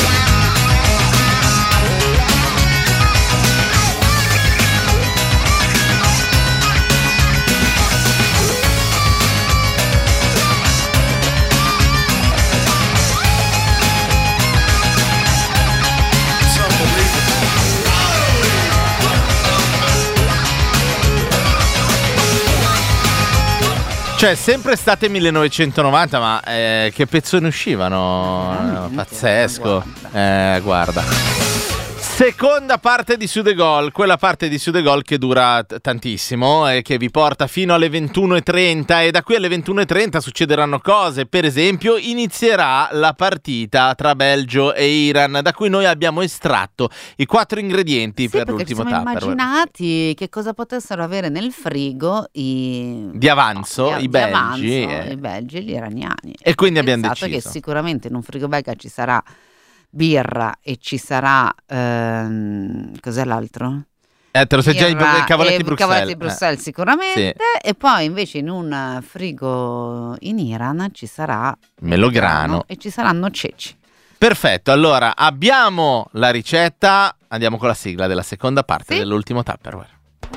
Cioè, sempre estate 1990, ma che pezzoni uscivano? Pazzesco. Guarda. Seconda parte di Su The Goal, quella parte di Su The Goal che dura tantissimo e che vi porta fino alle 21:30, e da qui alle 21:30 succederanno cose. Per esempio, inizierà la partita tra Belgio e Iran, da cui noi abbiamo estratto i 4 ingredienti per l'ultimo Tupperware. Tupperware. Immaginati che cosa potessero avere nel frigo di avanzo i belgi e gli iraniani. E quindi abbiamo deciso che sicuramente in un frigo belga ci sarà birra e ci sarà cos'è l'altro? Te lo sai già, i cavaletti di Bruxelles. Cavaletti di Bruxelles sicuramente, sì. E poi invece in un frigo in Iran ci sarà melograno e ci saranno ceci. Perfetto, allora abbiamo la ricetta, andiamo con la sigla della seconda parte dell'ultimo Tupperware.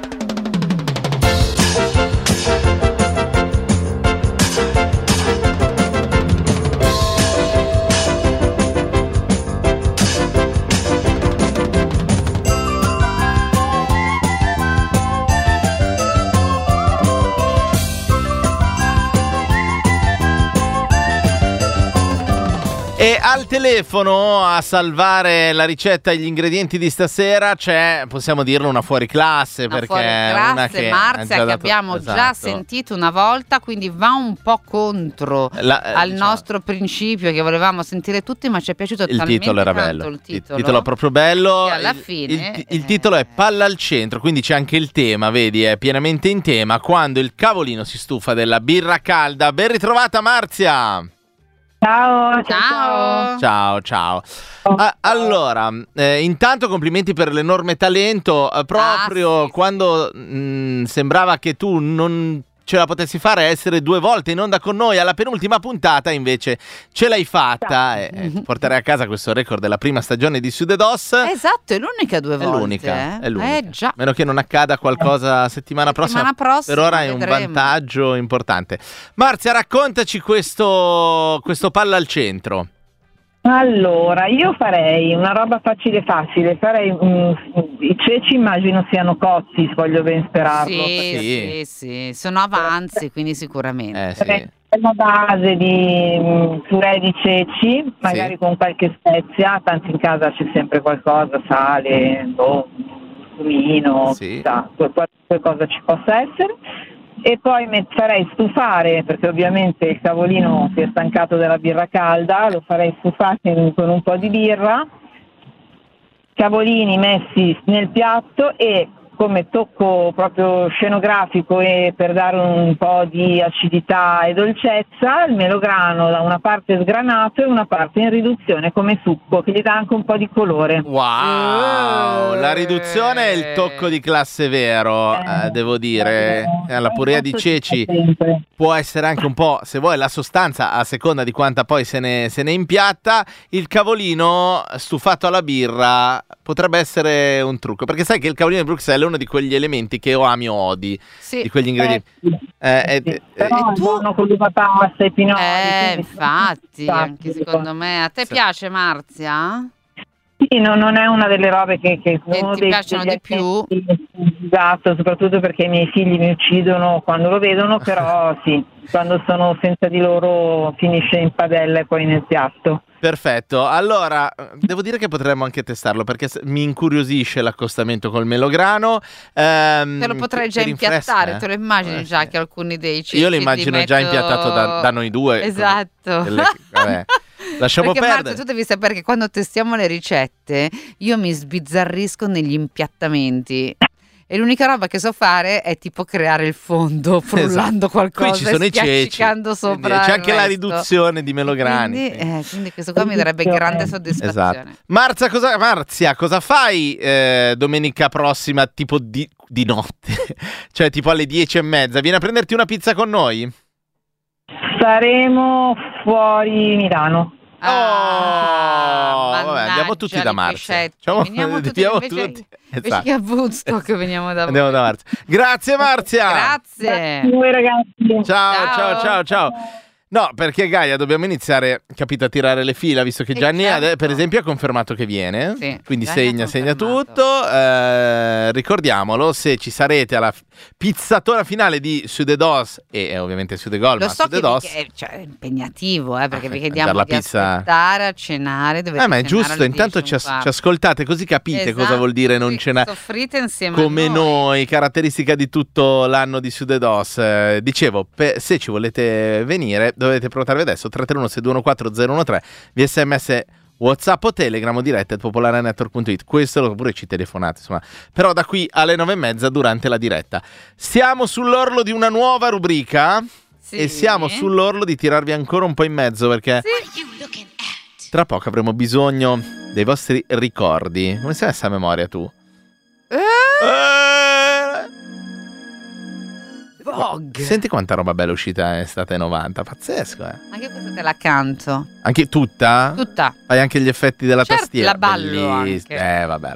E al telefono a salvare la ricetta e gli ingredienti di stasera c'è, possiamo dirlo, una fuoriclasse, perché una che Marzia, che abbiamo già sentito una volta, quindi va un po' contro al nostro principio che volevamo sentire tutti, ma ci è piaciuto il talmente titolo era tanto. Bello. Il titolo è proprio bello. E alla fine il titolo è Palla al centro, quindi c'è anche il tema, vedi, è pienamente in tema. Quando il cavolino si stufa della birra calda. Ben ritrovata Marzia! Ciao. Allora, intanto complimenti per l'enorme talento, proprio quando sembrava che tu non ce la potessi fare a essere 2 volte in onda con noi, alla penultima puntata invece ce l'hai fatta e porterai a casa questo record della prima stagione di Su The DOS. Esatto, è l'unica 2 volte. È l'unica. Già. Meno che non accada qualcosa settimana prossima, per ora è un vantaggio importante. Marzia, raccontaci questo palla al centro. Allora, io farei una roba facile, farei i ceci, immagino siano cotti, voglio ben sperarlo. Sì, sono avanzi, quindi sicuramente. È una base di purè di ceci, magari con qualche spezia, tanto in casa c'è sempre qualcosa, sale, cumino, qualche cosa ci possa essere. E poi farei stufare, perché ovviamente il cavolino si è stancato della birra calda, lo farei stufare con un po' di birra, cavolini messi nel piatto e come tocco proprio scenografico e per dare un po' di acidità e dolcezza, il melograno da una parte sgranato e una parte in riduzione come succo, che gli dà anche un po' di colore. Wow, la riduzione è il tocco di classe vero, devo dire. La purea di ceci può essere anche un po', se vuoi, la sostanza a seconda di quanta poi se ne impiatta. Il cavolino stufato alla birra potrebbe essere un trucco, perché sai che il cavolino di Bruxelles è uno di quegli elementi che o ami o odi, di quegli ingredienti. Però è buono con l'uva passa e pinoli. Infatti, anche secondo me. A te piace, Marzia? Sì, non è una delle robe che ti piacciono di più. Esatto, soprattutto perché i miei figli mi uccidono quando lo vedono, però sì, quando sono senza di loro finisce in padella e poi nel piatto. Perfetto, allora devo dire che potremmo anche testarlo, perché mi incuriosisce l'accostamento col melograno. Te lo potrei già impiattare, te lo immagini già che alcuni dei ceci io lo immagino già impiattato da noi due. Esatto. Vabbè. Lasciamo perché perdere. Marzia, tu devi sapere che quando testiamo le ricette io mi sbizzarrisco negli impiattamenti E l'unica roba che so fare è tipo creare il fondo, frullando qualcosa. Qui ci sono i ceci, sopra c'è anche la riduzione di melograni. Quindi questo qua mi darebbe grande soddisfazione. Esatto. Marzia, cosa fai domenica prossima tipo di notte? Cioè tipo alle 10:30? Vieni a prenderti una pizza con noi? Saremo fuori Milano. Vabbè, andiamo tutti da Marzia. Veniamo tutti. Invece che a Woodstock veniamo da Marzia. Grazie Marzia. Grazie a voi ragazzi. Ciao. No, perché Gaia dobbiamo iniziare, capito, a tirare le fila, visto che Gianni per esempio ha confermato che viene, quindi segna tutto, ricordiamolo, se ci sarete alla pizzatona finale di Sudedos e ovviamente Sudegol, lo so Sudedos, che è impegnativo, perché vi chiediamo di aspettare a cenare, ma è giusto, intanto ci ascoltate così capite cosa vuol dire non cenare, soffrite insieme come noi, caratteristica di tutto l'anno di Sudedos. Dicevo, se ci volete venire dovete prenotarvi adesso 331-621-4013 via SMS, WhatsApp o Telegram o diretta @popolarenetwork.it. Questo pure ci telefonate, insomma. Però da qui alle 9:30 durante la diretta. Siamo sull'orlo di una nuova rubrica e siamo sull'orlo di tirarvi ancora un po' in mezzo, perché tra poco avremo bisogno dei vostri ricordi. Come sei messa a memoria tu? Senti quanta roba bella uscita è estate 90, pazzesco, Anche questa te la canto. Anche tutta? Tutta. Hai anche gli effetti della tastiera? La ballo anche. Vabbè.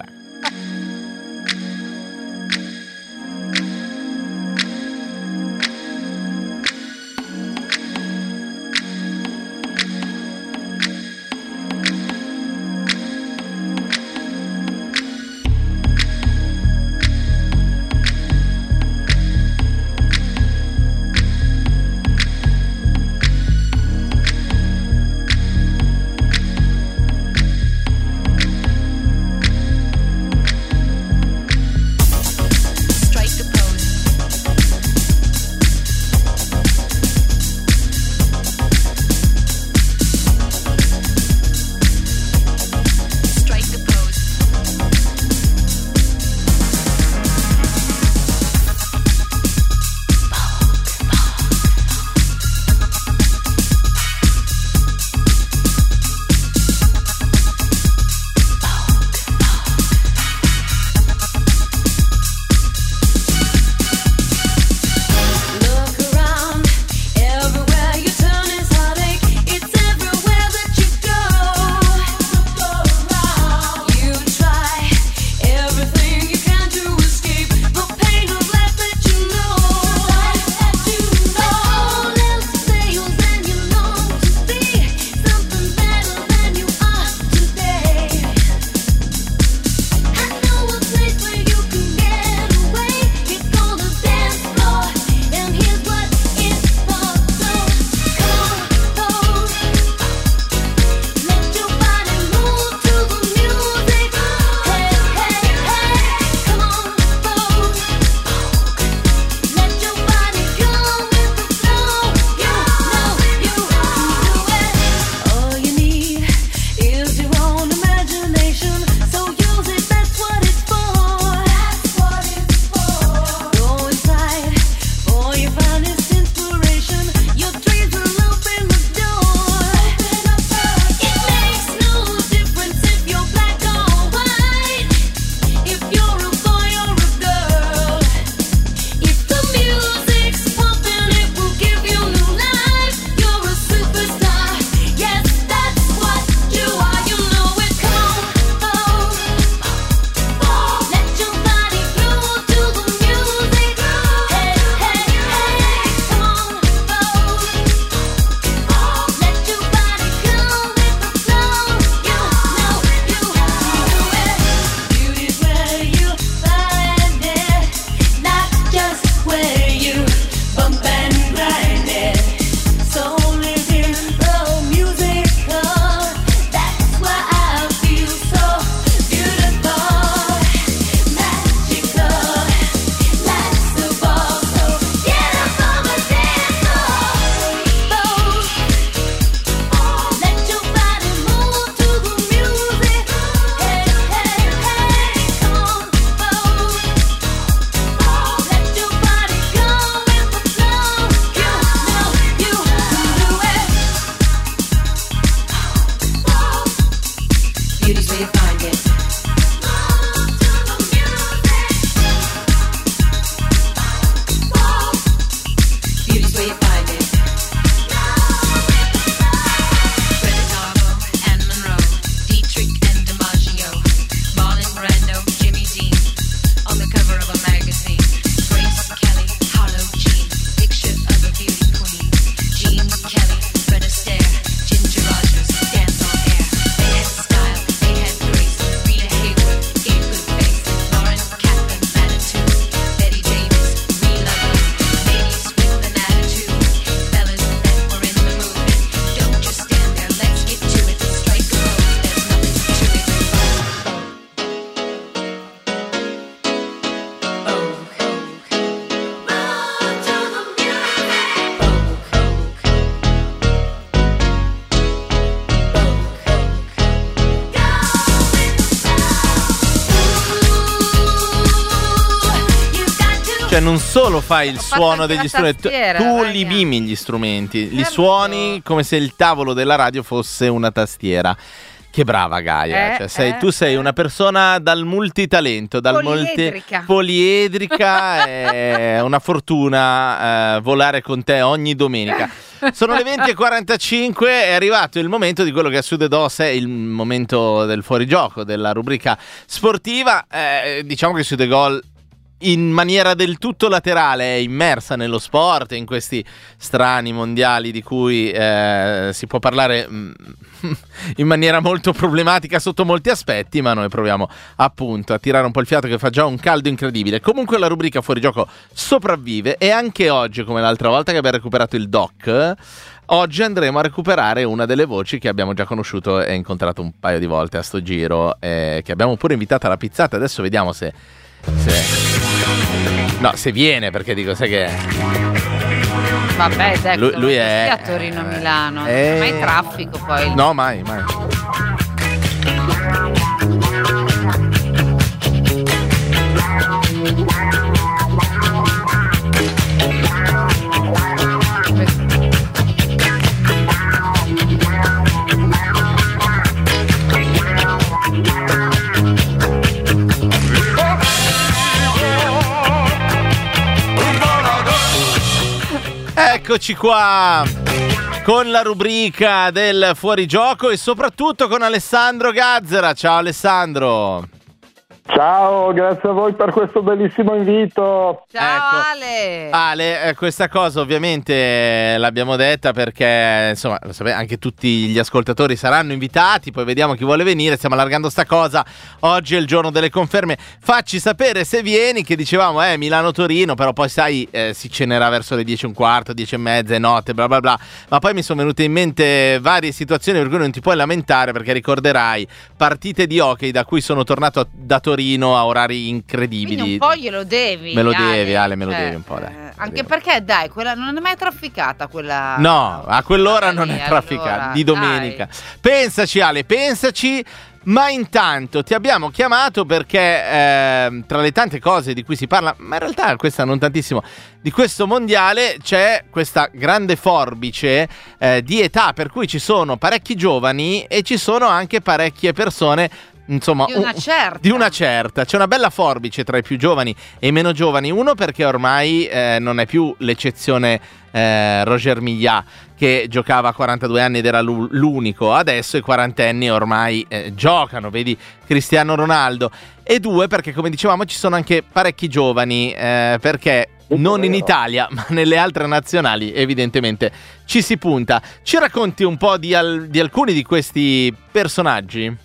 Beauty's where you find it. Beauty's where you find it. Renato and Monroe, Dietrich and DiMaggio, Marlon Brando, Jimmy Dean, on the cover of a magazine. Grace Kelly, Harlow Jean, picture of a beauty queen. Jean Kelly, Fred Astaire, Ginger Rogers, dance on air. They had style, they had grace. Rita Hayworth gave good face. Lauren Catherine, Manitou, Betty Davis, we love you. Ladies with an attitude, fellas that were in the mood. Don't just stand there, let's get to it. Strike a pose, there's nothing to it. Cioè non solo fai il suono anche degli la strumenti, tastiera, tu raga. li mimi gli strumenti, li Certo. suoni come se il tavolo della radio fosse una tastiera. Che brava Gaia, cioè tu sei una persona dal multitalento, poliedrica, è una fortuna volare con te ogni domenica. Sono le 20:45, è arrivato il momento di quello che a Sudedos è il momento del fuorigioco, della rubrica sportiva. Diciamo che Sudegol in maniera del tutto laterale è immersa nello sport, in questi strani mondiali di cui si può parlare in maniera molto problematica sotto molti aspetti, ma noi proviamo appunto a tirare un po' il fiato, che fa già un caldo incredibile. Comunque la rubrica Fuorigioco sopravvive, e anche oggi, come l'altra volta che abbiamo recuperato il doc, oggi andremo a recuperare una delle voci che abbiamo già conosciuto e incontrato un paio di volte a sto giro, che abbiamo pure invitato alla pizzata. Adesso vediamo se viene, perché dico, sai che Vabbè, dai, lui è a Torino, Milano. Mai traffico poi. No, mai. Eccoci qua con la rubrica del fuorigioco e soprattutto con Alessandro Gazzera. Ciao Alessandro. Ciao, grazie a voi per questo bellissimo invito. Ciao ecco. Ale, questa cosa ovviamente l'abbiamo detta perché insomma anche tutti gli ascoltatori saranno invitati, poi vediamo chi vuole venire, stiamo allargando sta cosa. Oggi è il giorno delle conferme, facci sapere se vieni, che dicevamo Milano-Torino, però poi sai si cenerà verso le 10:15, 10:30, notte, bla bla bla, ma poi mi sono venute in mente varie situazioni per cui non ti puoi lamentare, perché ricorderai partite di hockey da cui sono tornato da Torino a orari incredibili. Quindi un po' glielo devi. Me lo devi, Ale, me lo devi un po', dai. Anche perché, dai, quella non è mai trafficata, quella. No, a quell'ora non è trafficata, allora, di domenica. Dai. Pensaci, Ale, pensaci. Ma intanto ti abbiamo chiamato perché tra le tante cose di cui si parla, ma in realtà questa non tantissimo, di questo mondiale c'è questa grande forbice di età, per cui ci sono parecchi giovani e ci sono anche parecchie persone, insomma, di una certa. C'è una bella forbice tra i più giovani e i meno giovani. Uno perché ormai non è più l'eccezione Roger Millat, che giocava a 42 anni ed era l'unico. Adesso i quarantenni ormai giocano, vedi Cristiano Ronaldo. E due perché, come dicevamo, ci sono anche parecchi giovani, perché non in Italia ma nelle altre nazionali evidentemente ci si punta. Ci racconti un po' di alcuni di questi personaggi?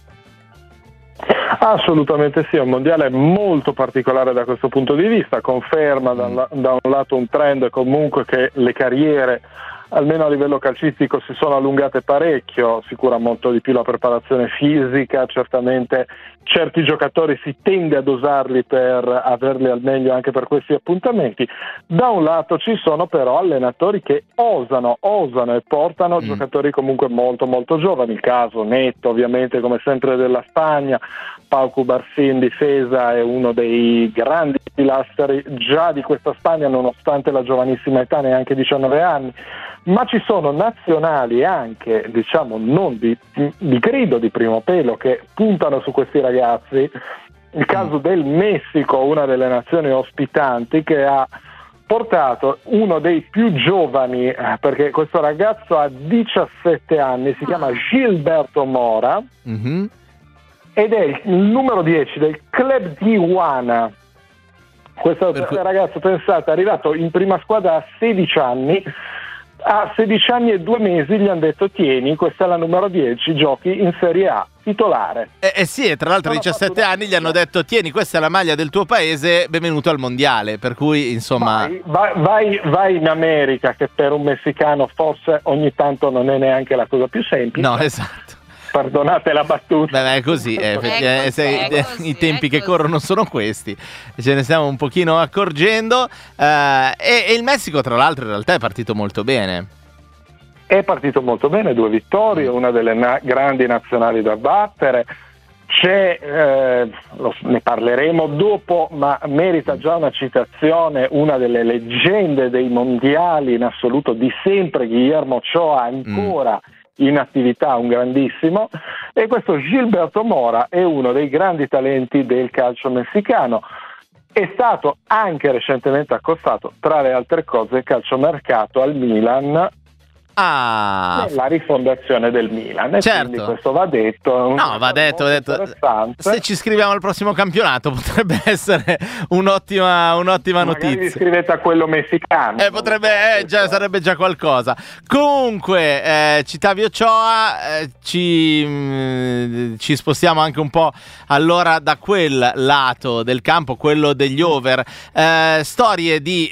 Assolutamente sì, è un mondiale molto particolare da questo punto di vista, conferma da un lato un trend comunque che le carriere, almeno a livello calcistico, si sono allungate parecchio, sicura molto di più la preparazione fisica, certamente certi giocatori si tende a dosarli per averli al meglio anche per questi appuntamenti. Da un lato ci sono però allenatori che osano e portano giocatori comunque molto molto giovani, il caso netto ovviamente come sempre della Spagna. Pau Cubarsí in difesa è uno dei grandi pilastri già di questa Spagna, nonostante la giovanissima età, neanche 19 anni, ma ci sono nazionali anche, diciamo, non di grido, di primo pelo, che puntano su questi ragazzi. Il caso del Messico, una delle nazioni ospitanti, che ha portato uno dei più giovani, perché questo ragazzo ha 17 anni, si chiama Gilberto Mora, ed è il numero 10 del Club Tijuana. Questo ragazzo, pensate, è arrivato in prima squadra a 16 anni. A 16 anni e 2 mesi gli hanno detto: tieni, questa è la numero 10, giochi in Serie A, titolare. Sì, e tra l'altro a 17 anni gli hanno detto: tieni, questa è la maglia del tuo paese, benvenuto al mondiale. Per cui, insomma, vai in America, che per un messicano forse ogni tanto non è neanche la cosa più semplice. No, esatto. Perdonate la battuta. Beh, è così, i tempi che corrono sono questi, ce ne stiamo un pochino accorgendo, e il Messico tra l'altro in realtà è partito molto bene. È partito molto bene, 2 vittorie, una delle grandi nazionali da battere. Ne parleremo dopo, ma merita già una citazione una delle leggende dei mondiali in assoluto di sempre, Guillermo Ochoa, ancora in attività, un grandissimo, e questo Gilberto Mora è uno dei grandi talenti del calcio messicano. È stato anche recentemente accostato, tra le altre cose, calciomercato al Milan, nella rifondazione del Milan, e certo. Quindi questo va detto. No, va detto. Se ci iscriviamo al prossimo campionato potrebbe essere un'ottima Magari notizia. Vi iscrivete a quello messicano. Sarebbe già qualcosa. Comunque, citavi Ochoa, ci spostiamo anche un po' allora da quel lato del campo, quello degli over. Storie di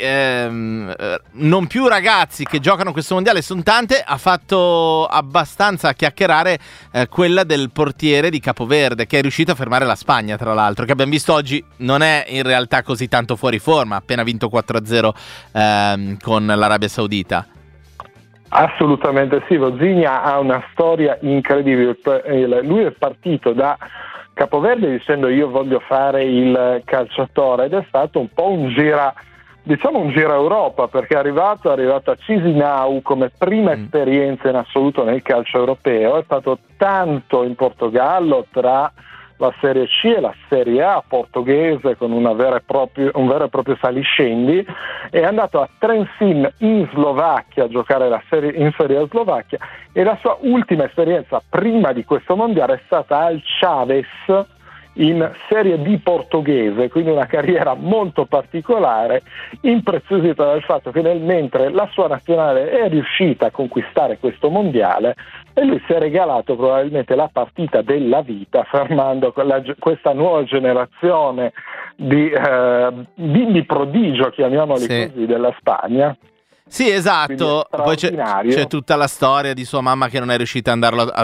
non più ragazzi che giocano questo mondiale, sono tante. Ha fatto abbastanza chiacchierare quella del portiere di Capoverde, che è riuscito a fermare la Spagna, tra l'altro, che abbiamo visto oggi non è in realtà così tanto fuori forma, ha appena vinto 4-0 con l'Arabia Saudita. Assolutamente sì, Vozinha ha una storia incredibile. Lui è partito da Capoverde dicendo: io voglio fare il calciatore, ed è stato un po' un gira Europa, perché è arrivato a Chisinau come prima esperienza in assoluto nel calcio europeo. È stato tanto in Portogallo, tra la Serie C e la Serie A portoghese, con un vero e proprio saliscendi. È andato a Trenčín in Slovacchia a giocare in Serie A Slovacchia, e la sua ultima esperienza prima di questo mondiale è stata al Chaves in Serie B portoghese, quindi una carriera molto particolare, impreziosita dal fatto che mentre la sua nazionale è riuscita a conquistare questo mondiale, e lui si è regalato probabilmente la partita della vita, fermando questa nuova generazione di bimbi prodigio, chiamiamoli così, della Spagna. Sì, esatto. Poi c'è tutta la storia di sua mamma che non è riuscita ad andarlo a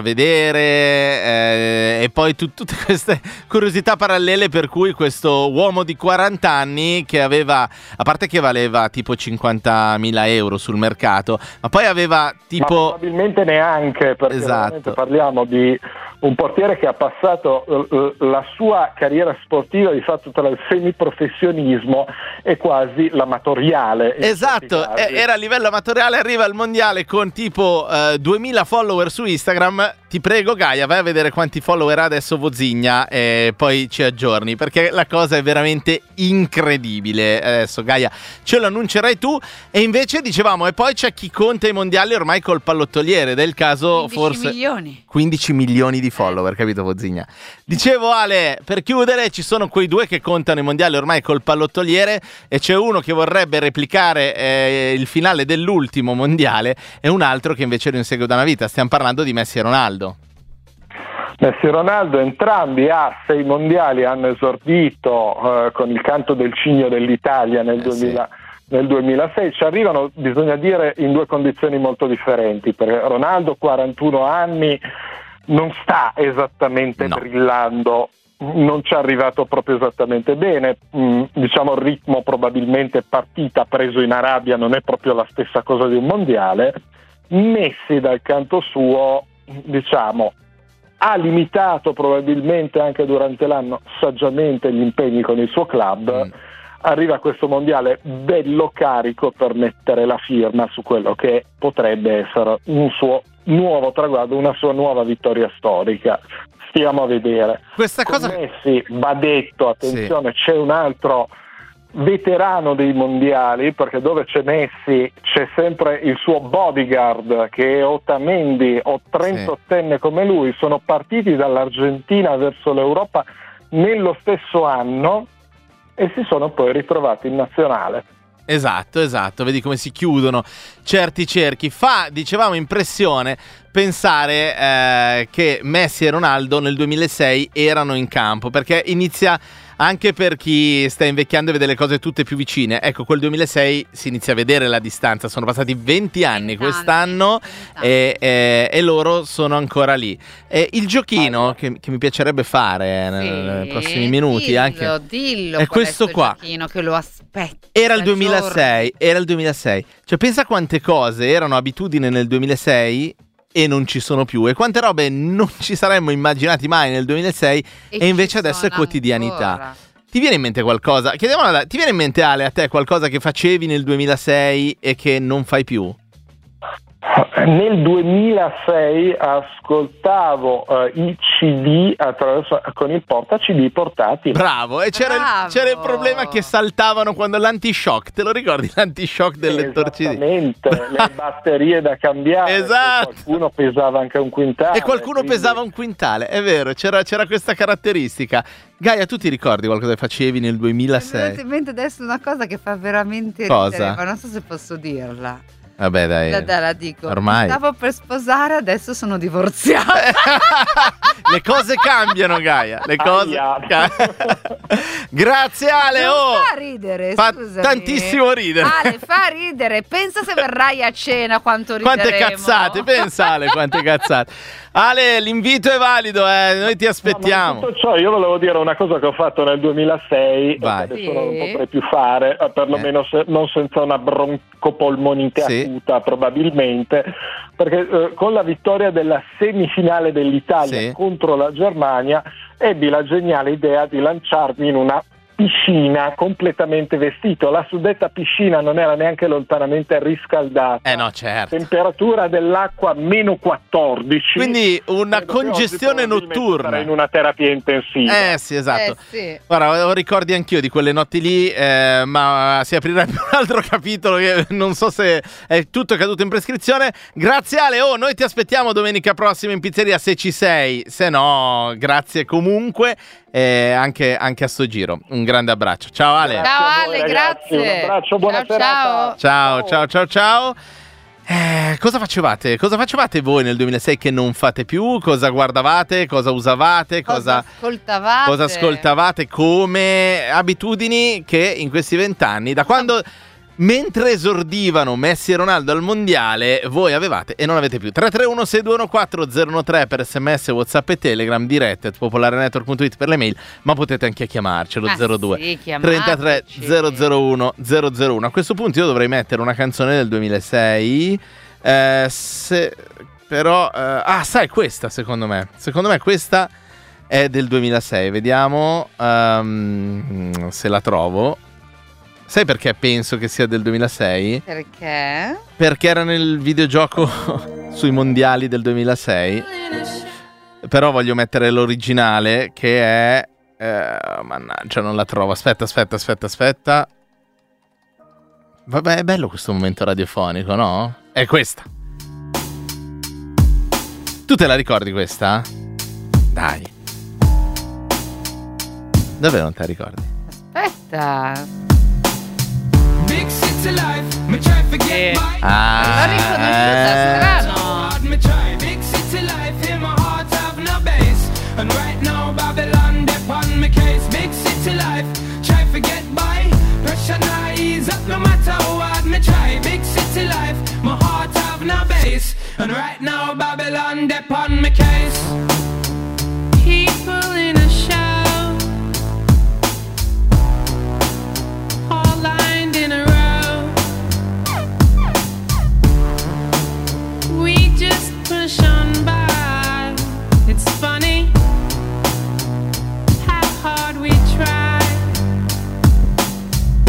vedere, e poi tutte queste curiosità parallele, per cui questo uomo di 40 anni, che aveva, a parte che valeva tipo 50.000 euro sul mercato, ma poi aveva tipo... Ma probabilmente neanche, perché veramente parliamo di un portiere che ha passato la sua carriera sportiva di fatto tra il semiprofessionismo e quasi l'amatoriale. Esatto, era a livello amatoriale, arriva al mondiale con tipo 2000 follower su Instagram. Ti prego, Gaia, vai a vedere quanti follower ha adesso Vozinha e poi ci aggiorni, perché la cosa è veramente incredibile. Adesso, Gaia, ce lo annuncerai tu. E invece dicevamo, e poi c'è chi conta i mondiali ormai col pallottoliere, del caso 15 milioni di follower, capito, Vozinha? Dicevo, Ale, per chiudere, ci sono quei due che contano i mondiali ormai col pallottoliere, e c'è uno che vorrebbe replicare il finale dell'ultimo mondiale e un altro che invece lo insegue da una vita. Stiamo parlando di Messi e Ronaldo. Messi e Ronaldo, entrambi a 6 mondiali, hanno esordito con il canto del cigno dell'Italia nel 2006. Ci arrivano, bisogna dire, in due condizioni molto differenti, perché Ronaldo, 41 anni, non sta esattamente brillando, non ci è arrivato proprio esattamente bene, diciamo il ritmo probabilmente partita preso in Arabia non è proprio la stessa cosa di un mondiale. Messi dal canto suo, diciamo, ha limitato probabilmente anche durante l'anno saggiamente gli impegni con il suo club, arriva questo mondiale bello carico per mettere la firma su quello che potrebbe essere un suo nuovo traguardo, una sua nuova vittoria storica. Stiamo a vedere. Questa cosa Messi, va detto, attenzione, sì. C'è un altro veterano dei mondiali, perché dove c'è Messi c'è sempre il suo bodyguard, che è Otamendi, o 38enne sì. come lui. Sono partiti dall'Argentina verso l'Europa nello stesso anno e si sono poi ritrovati in nazionale. Esatto, vedi come si chiudono certi cerchi. Fa, dicevamo, impressione pensare che Messi e Ronaldo nel 2006 erano in campo, perché inizia, anche per chi sta invecchiando e vede le cose tutte più vicine, ecco, quel 2006 si inizia a vedere la distanza, sono passati 20 anni quest'anno e loro sono ancora lì. Il giochino che mi piacerebbe fare nei prossimi minuti, dillo è questo qua, giochino che lo aspetta. Era il 2006. Cioè pensa quante cose erano abitudine nel 2006 e non ci sono più, e quante robe non ci saremmo immaginati mai nel 2006 e invece adesso è quotidianità. Ancora. Ti viene in mente qualcosa? Chiediamola, ti viene in mente, Ale, a te qualcosa che facevi nel 2006 e che non fai più? Nel 2006 ascoltavo i CD con il porta CD portatile. Bravo, e c'era il problema che saltavano quando l'antishock, te lo ricordi l'antishock del lettore CD? Esattamente, le batterie da cambiare. Esatto. Qualcuno pesava anche un quintale. E qualcuno pesava un quintale, è vero, c'era questa caratteristica. Gaia, tu ti ricordi qualcosa che facevi nel 2006? Mi viene in mente adesso una cosa che fa veramente ridere, ma non so se posso dirla. Vabbè, dai. La dico. Ormai. Stavo per sposare, adesso sono divorziata. Le cose cambiano, Gaia. Le cose Grazie, Ale. Fa ridere, fa scusami. Tantissimo ridere. Ale, fa ridere. Pensa se verrai a cena quanto rideremo. Quante cazzate, pensa, Ale, quante cazzate. Ale, l'invito è valido, noi ti aspettiamo. Tutto ciò, io volevo dire una cosa che ho fatto nel 2006, che adesso non potrei più fare, perlomeno non senza una broncopolmonite acuta probabilmente, perché con la vittoria della semifinale dell'Italia contro la Germania ebbi la geniale idea di lanciarmi in una piscina completamente vestito. La suddetta piscina non era neanche lontanamente riscaldata. No, certo. Temperatura dell'acqua meno 14. Quindi una congestione notturna. In una terapia intensiva. Sì, esatto. Guarda, ho ricordi anch'io di quelle notti lì, ma si aprirebbe un altro capitolo che non so se è tutto caduto in prescrizione. Grazie, Ale. Noi ti aspettiamo domenica prossima in pizzeria se ci sei. Se no, grazie comunque. Anche a sto giro. Un grande abbraccio. Ciao, Ale. Ciao, Ale, grazie. Un abbraccio, buona serata. Ciao. Cosa facevate voi nel 2006 che non fate più? Cosa guardavate? Cosa usavate? Cosa ascoltavate come abitudini che in questi 20 anni, da quando, mentre esordivano Messi e Ronaldo al mondiale, voi avevate e non avete più? 331-621-4013 per SMS, WhatsApp e Telegram, dirette popolarenetwork.it per le mail, ma potete anche chiamarcelo 02 33 001 001. A questo punto io dovrei mettere una canzone del 2006, però sai, questa secondo me questa è del 2006, vediamo se la trovo. Sai perché penso che sia del 2006? Perché? Perché era nel videogioco sui mondiali del 2006. Però voglio mettere l'originale, che è mannaggia, non la trovo. Aspetta. Vabbè, è bello questo momento radiofonico, no? È questa. Tu te la ricordi questa? Dai. Davvero non te la ricordi? Aspetta. Big city life, me try forget my l'ho riconosciuta, strano. Me try big city life, in my heart have no base. And right now Babylon dip on me case. Big city life, try forget by pressure now ease up no matter how hard me try. Big city life, my heart have no base. And right now Babylon dip on me case. People in a show, all lined in a row. We just push on by. It's funny how hard we try.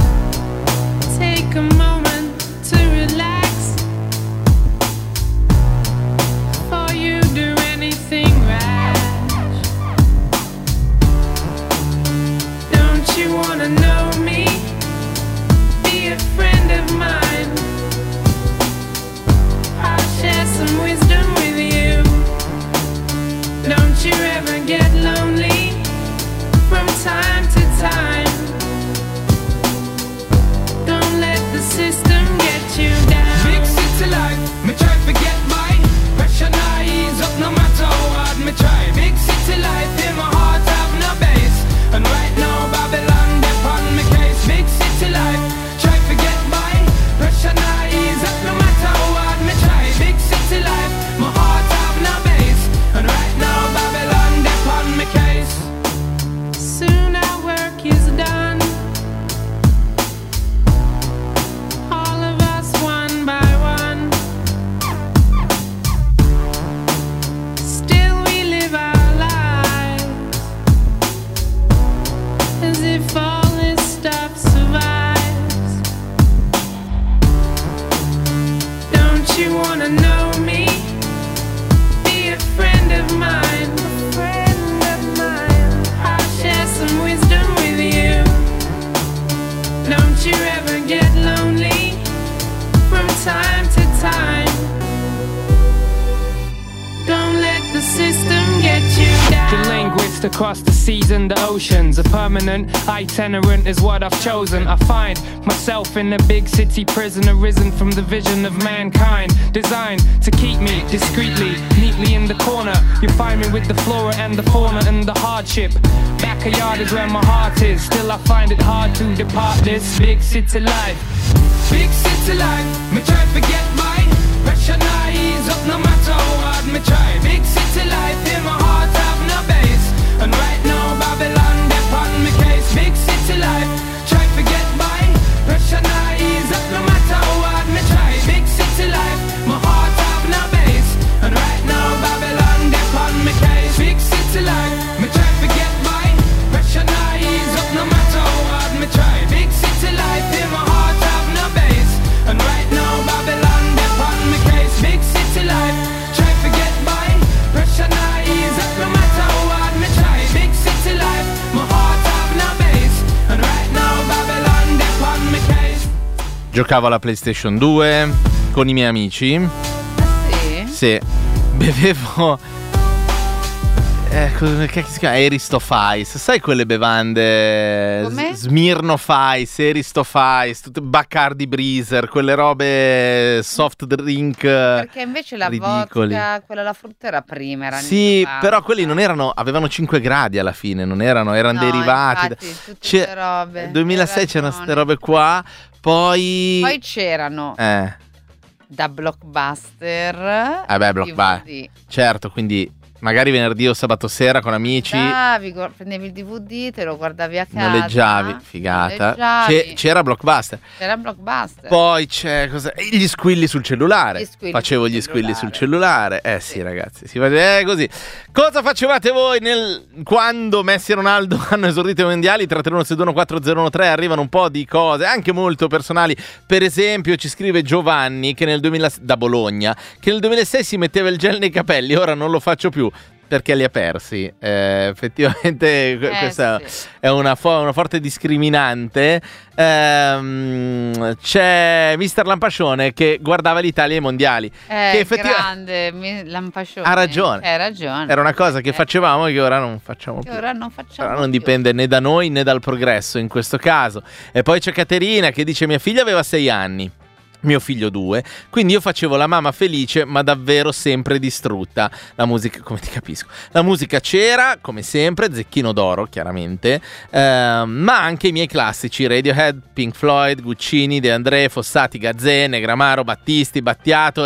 east across the seas and the oceans. A permanent itinerant is what I've chosen. I find myself in a big city prison, arisen from the vision of mankind, designed to keep me discreetly, neatly in the corner. You find me with the flora and the fauna and the hardship. Backyard is where my heart is. Still I find it hard to depart this big city life. Big city life, me try to forget my pressure now ease up no matter how hard me try. Big city life, in my heart have no base. And right now Babylon they're on me case. Big city life, try to forget my pressure now ease up no matter how hard me try. Big city life, my heart have no base. And right now Babylon they're on me case. Big city life, me try to forget my pressure now ease up no matter how hard me try. Big city life, in my heart have no base. And right now Babylon they're on me case. Big city life, try to forget my pressure now ease up no matter how hard me try. Big city life, my heart have no base. And right now Babylon they're on me case. Giocavo alla PlayStation 2 con i miei amici. Sì? Sì. Bevevo che si chiama? Eristoff Ice. Sai quelle bevande? Come? Smirnoff Ice, Eristoff Ice, tutte Bacardi Breezer, quelle robe soft drink. Perché invece la ridicoli. vodka, quella alla frutta era prima. Era Sì, però quelli non erano, avevano 5 gradi alla fine, non erano derivati. Infatti, tutte queste robe. Nel 2006 c'erano queste robe qua, poi c'erano da Blockbuster. Blockbuster. DVD. Certo, quindi magari venerdì o sabato sera con amici. Prendevi il DVD, te lo guardavi a casa. Noleggiavi, figata. C'era Blockbuster. C'era Blockbuster. Poi c'è gli squilli sul cellulare. Facevo gli squilli sul cellulare. Sì, ragazzi, si faceva così. Cosa facevate voi quando Messi e Ronaldo hanno esordito ai mondiali? 331-621-4013 arrivano un po' di cose, anche molto personali. Per esempio, ci scrive Giovanni che da Bologna, che nel 2006 si metteva il gel nei capelli, ora non lo faccio più. Perché li ha persi. Effettivamente questa è una forte discriminante. C'è Mister Lampascione che guardava l'Italia ai mondiali. Che grande Lampascione. Ha ragione. Era una cosa che facevamo e che ora non facciamo più. Però non dipende né da noi né dal progresso in questo caso. E poi c'è Caterina che dice: mia figlia aveva 6 anni. Mio figlio 2, quindi io facevo la mamma felice ma davvero sempre distrutta. La musica, come ti capisco, la musica c'era come sempre, Zecchino d'Oro chiaramente, ma anche i miei classici Radiohead, Pink Floyd, Guccini, De André, Fossati, Gazzè, Negramaro, Battisti, Battiato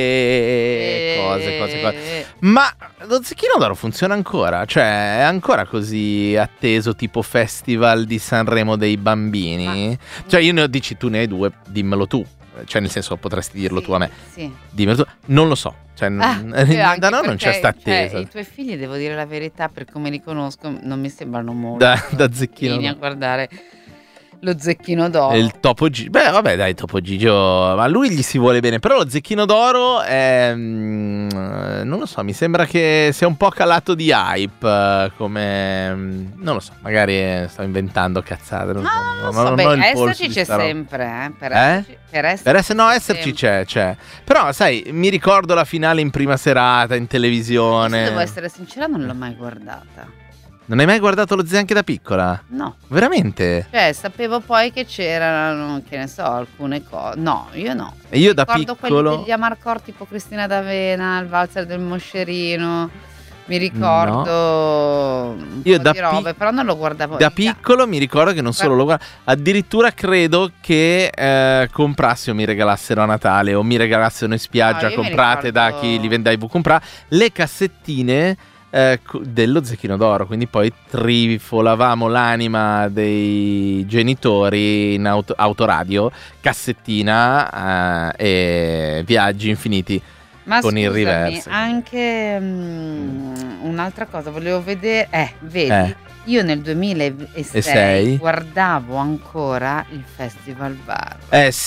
e cose. Ma lo Zecchino d'Oro funziona ancora? Cioè è ancora così atteso tipo Festival di Sanremo dei bambini? Cioè io ne ho, dici tu ne hai 2, dimmelo tu. Cioè nel senso potresti dirlo tu a me. Sì. Dimmelo tu. Non lo so. Cioè da noi non c'è sta attesa. I tuoi figli, devo dire la verità, per come li conosco, non mi sembrano molto da Zecchino a guardare lo Zecchino d'Oro. E il Topo Gigio. Beh vabbè dai, Topo Gigio, ma a lui gli si vuole bene. Però lo Zecchino d'Oro è non lo so, mi sembra che sia un po' calato di hype, come non lo so, magari sto inventando cazzate. Non so, esserci c'è sempre, esserci c'è. Però sai, mi ricordo la finale in prima serata in televisione. Se devo essere sincera, non l'ho mai guardata. Non hai mai guardato lo Zee anche da piccola? No. Veramente? Cioè, sapevo poi che c'erano, che ne so, alcune cose. No, io no. E io da piccolo quelli degli Amarcord, tipo Cristina d'Avena, il valzer del Moscerino. Mi ricordo io di robe, però non lo guardavo. Da piccolo mi ricordo che non solo lo guardavo, addirittura credo che comprassi o mi regalassero a Natale o mi regalassero in spiaggia, comprate da chi li vendeva comprare le cassettine dello Zecchino d'Oro, quindi poi trifolavamo l'anima dei genitori in autoradio, cassettina e viaggi infiniti. Ma con scusami, il reverse. Anche un'altra cosa volevo vedere, vedi, io nel 2006 guardavo ancora il Festival Bar. Sì.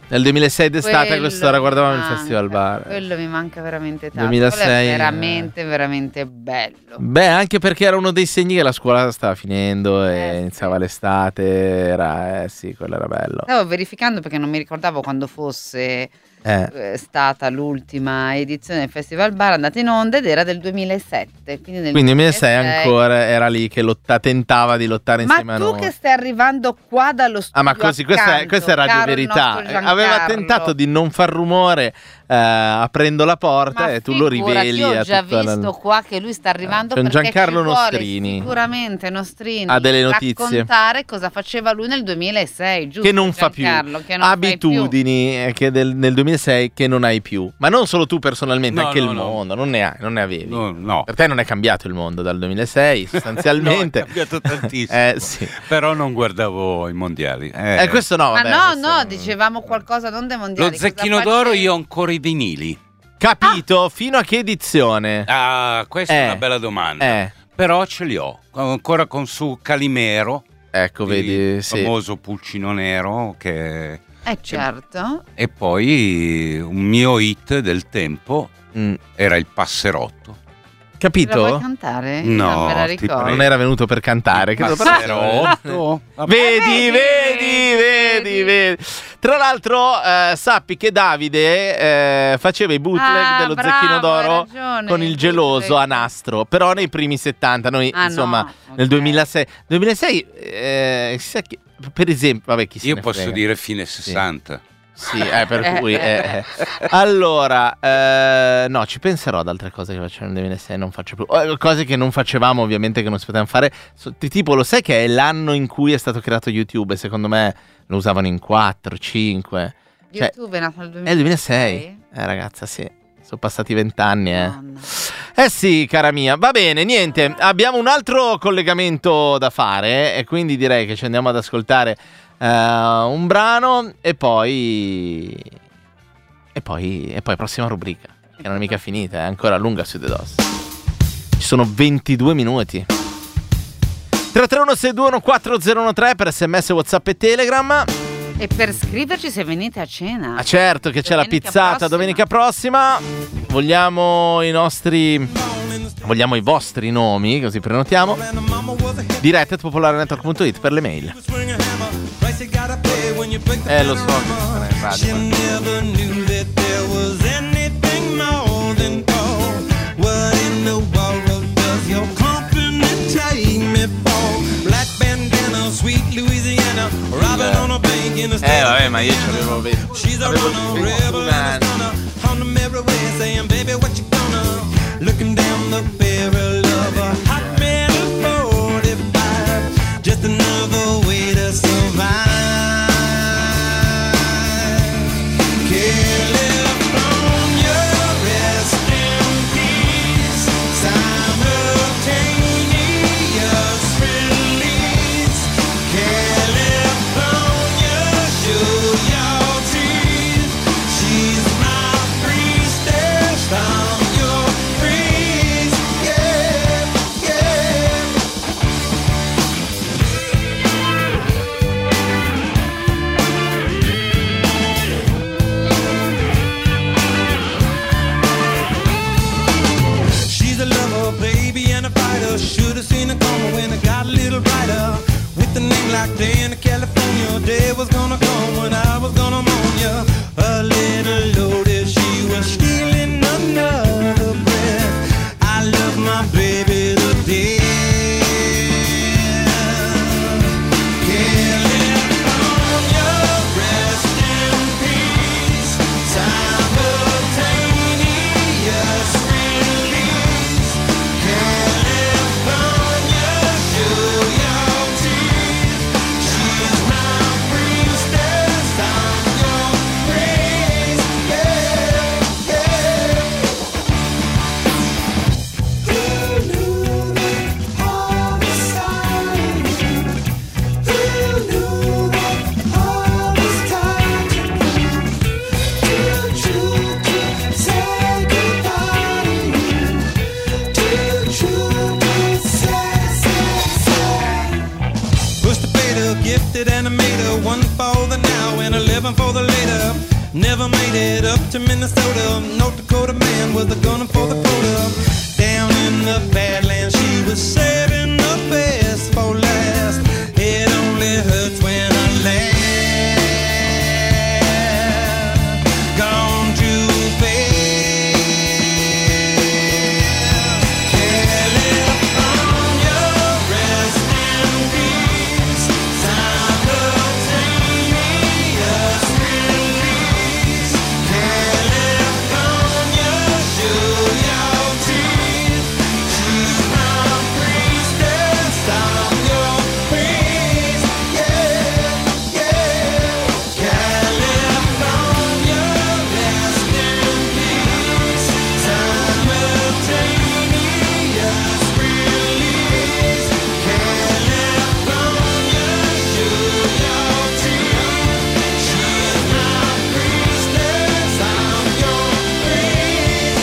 Nel 2006 d'estate a quest'ora guardavamo il Festival Bar. Quello mi manca veramente tanto. 2006 è veramente, veramente bello. Beh, anche perché era uno dei segni che la scuola stava finendo e iniziava l'estate. Era, sì, quello era bello. Stavo verificando perché non mi ricordavo quando fosse stata l'ultima edizione del Festival Bar andata in onda ed era del 2007. Quindi nel 2006 ancora era lì che tentava di lottare insieme a noi. Ma tu che stai arrivando qua dallo studio ma così, accanto, questa è Radio Verità. Aveva tentato di non far rumore aprendo la porta e tu lo riveli. Io ho già visto qua che lui sta arrivando c'è un perché Giancarlo ci vuole Nostrini. Sicuramente Nostrini ha delle notizie. Raccontare cosa faceva lui nel 2006, giusto? Che non fa più. Che non abitudini che nel 2006 che non hai più. Ma non solo tu personalmente, anche il mondo. Non ne avevi. No. Per te non è cambiato il mondo dal 2006 sostanzialmente. È cambiato tantissimo. Sì. Però non guardavo i mondiali. Questo no. Ma vabbè, dicevamo qualcosa non dei mondiali. Lo Zecchino d'Oro io ho ancora i vinili. Capito? Fino a che edizione? Questa è una bella domanda. Però ce li ho ancora con su Calimero. Ecco, vedi, il famoso Pulcino Nero che certo. E poi un mio hit del tempo era il Passerotto. Capito? La vuoi cantare? No, non me la ricordo. Non era venuto per cantare. Passerotto. Vedi. Tra l'altro sappi che Davide faceva i bootleg dello Zecchino d'Oro con il geloso a nastro, però nei primi 70. Noi nel 2006 per esempio, vabbè, chi se io ne posso frega. dire fine 60. Sì, per cui allora no, ci penserò ad altre cose che facevamo nel 2006, non faccio più cose che non facevamo, ovviamente, che non si potevano fare, tipo lo sai che è l'anno in cui è stato creato YouTube e secondo me lo usavano in 4, 5. YouTube è nato nel 2006? È il 2006, ragazza, sì, sono passati 20 anni. Sì, cara mia, va bene, niente, abbiamo un altro collegamento da fare e quindi direi che ci andiamo ad ascoltare un brano e poi prossima rubrica, che non è mica finita, è ancora lunga su The DOS. Ci sono 22 minuti. 331-621-4013 per SMS, WhatsApp e Telegram. E per scriverci se venite a cena. Certo che c'è la pizzata domenica prossima. Vogliamo i vostri nomi, così prenotiamo. diretta@popolarenetwork.it per le mail. Lo so che non è radio. Vabbè, ma io ci avevo un anno. Looking down the barrel of a hot metal 45, just another way to survive. California, rest in peace. Simultaneous release. California, show your teeth. She's my priestess. I'm your priest. Yeah, yeah. She's a lover, baby, and a fighter. Should have seen her coming when it got a little brighter. With a name like Diana, California, day was gonna come when I was gonna mourn ya. A little loaded, she was stealing another breath. I love my baby to death. California, rest in peace. Simultaneous release. California, show your teeth. She's my priestess. lifted animator, one for the now and 11 for the later. Never made it up to Minnesota. North Dakota man with a gun for the quota. Down in the Badlands, she was saving the best for last. It only hurts when I laugh. Gone too fast. California, rest in peace. Simultaneous release. California, show your teeth. She's my priestess, I'm your priest. Yeah, yeah. California, rest in peace. Simultaneous release. California, show your teeth. She's my priestess, I'm your priest.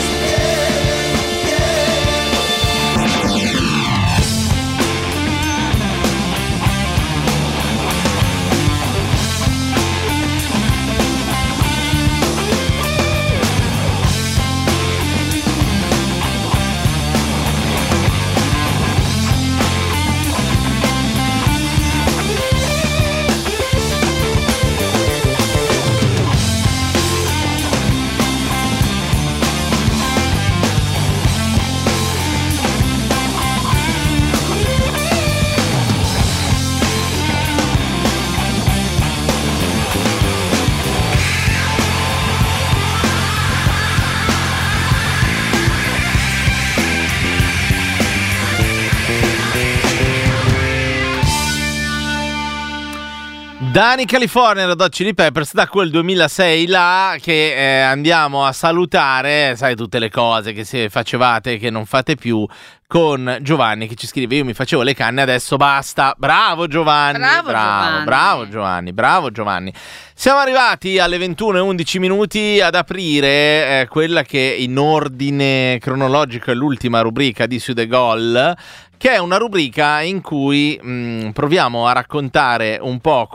Dani California, Red Hot Chili Peppers, da quel 2006 là che andiamo a salutare, sai, tutte le cose che se facevate e che non fate più, con Giovanni che ci scrive: io mi facevo le canne, adesso basta. Bravo Giovanni, bravo Giovanni. Siamo arrivati alle 21:11 minuti ad aprire quella che in ordine cronologico è l'ultima rubrica di Su The Gol, che è una rubrica in cui proviamo a raccontare un po'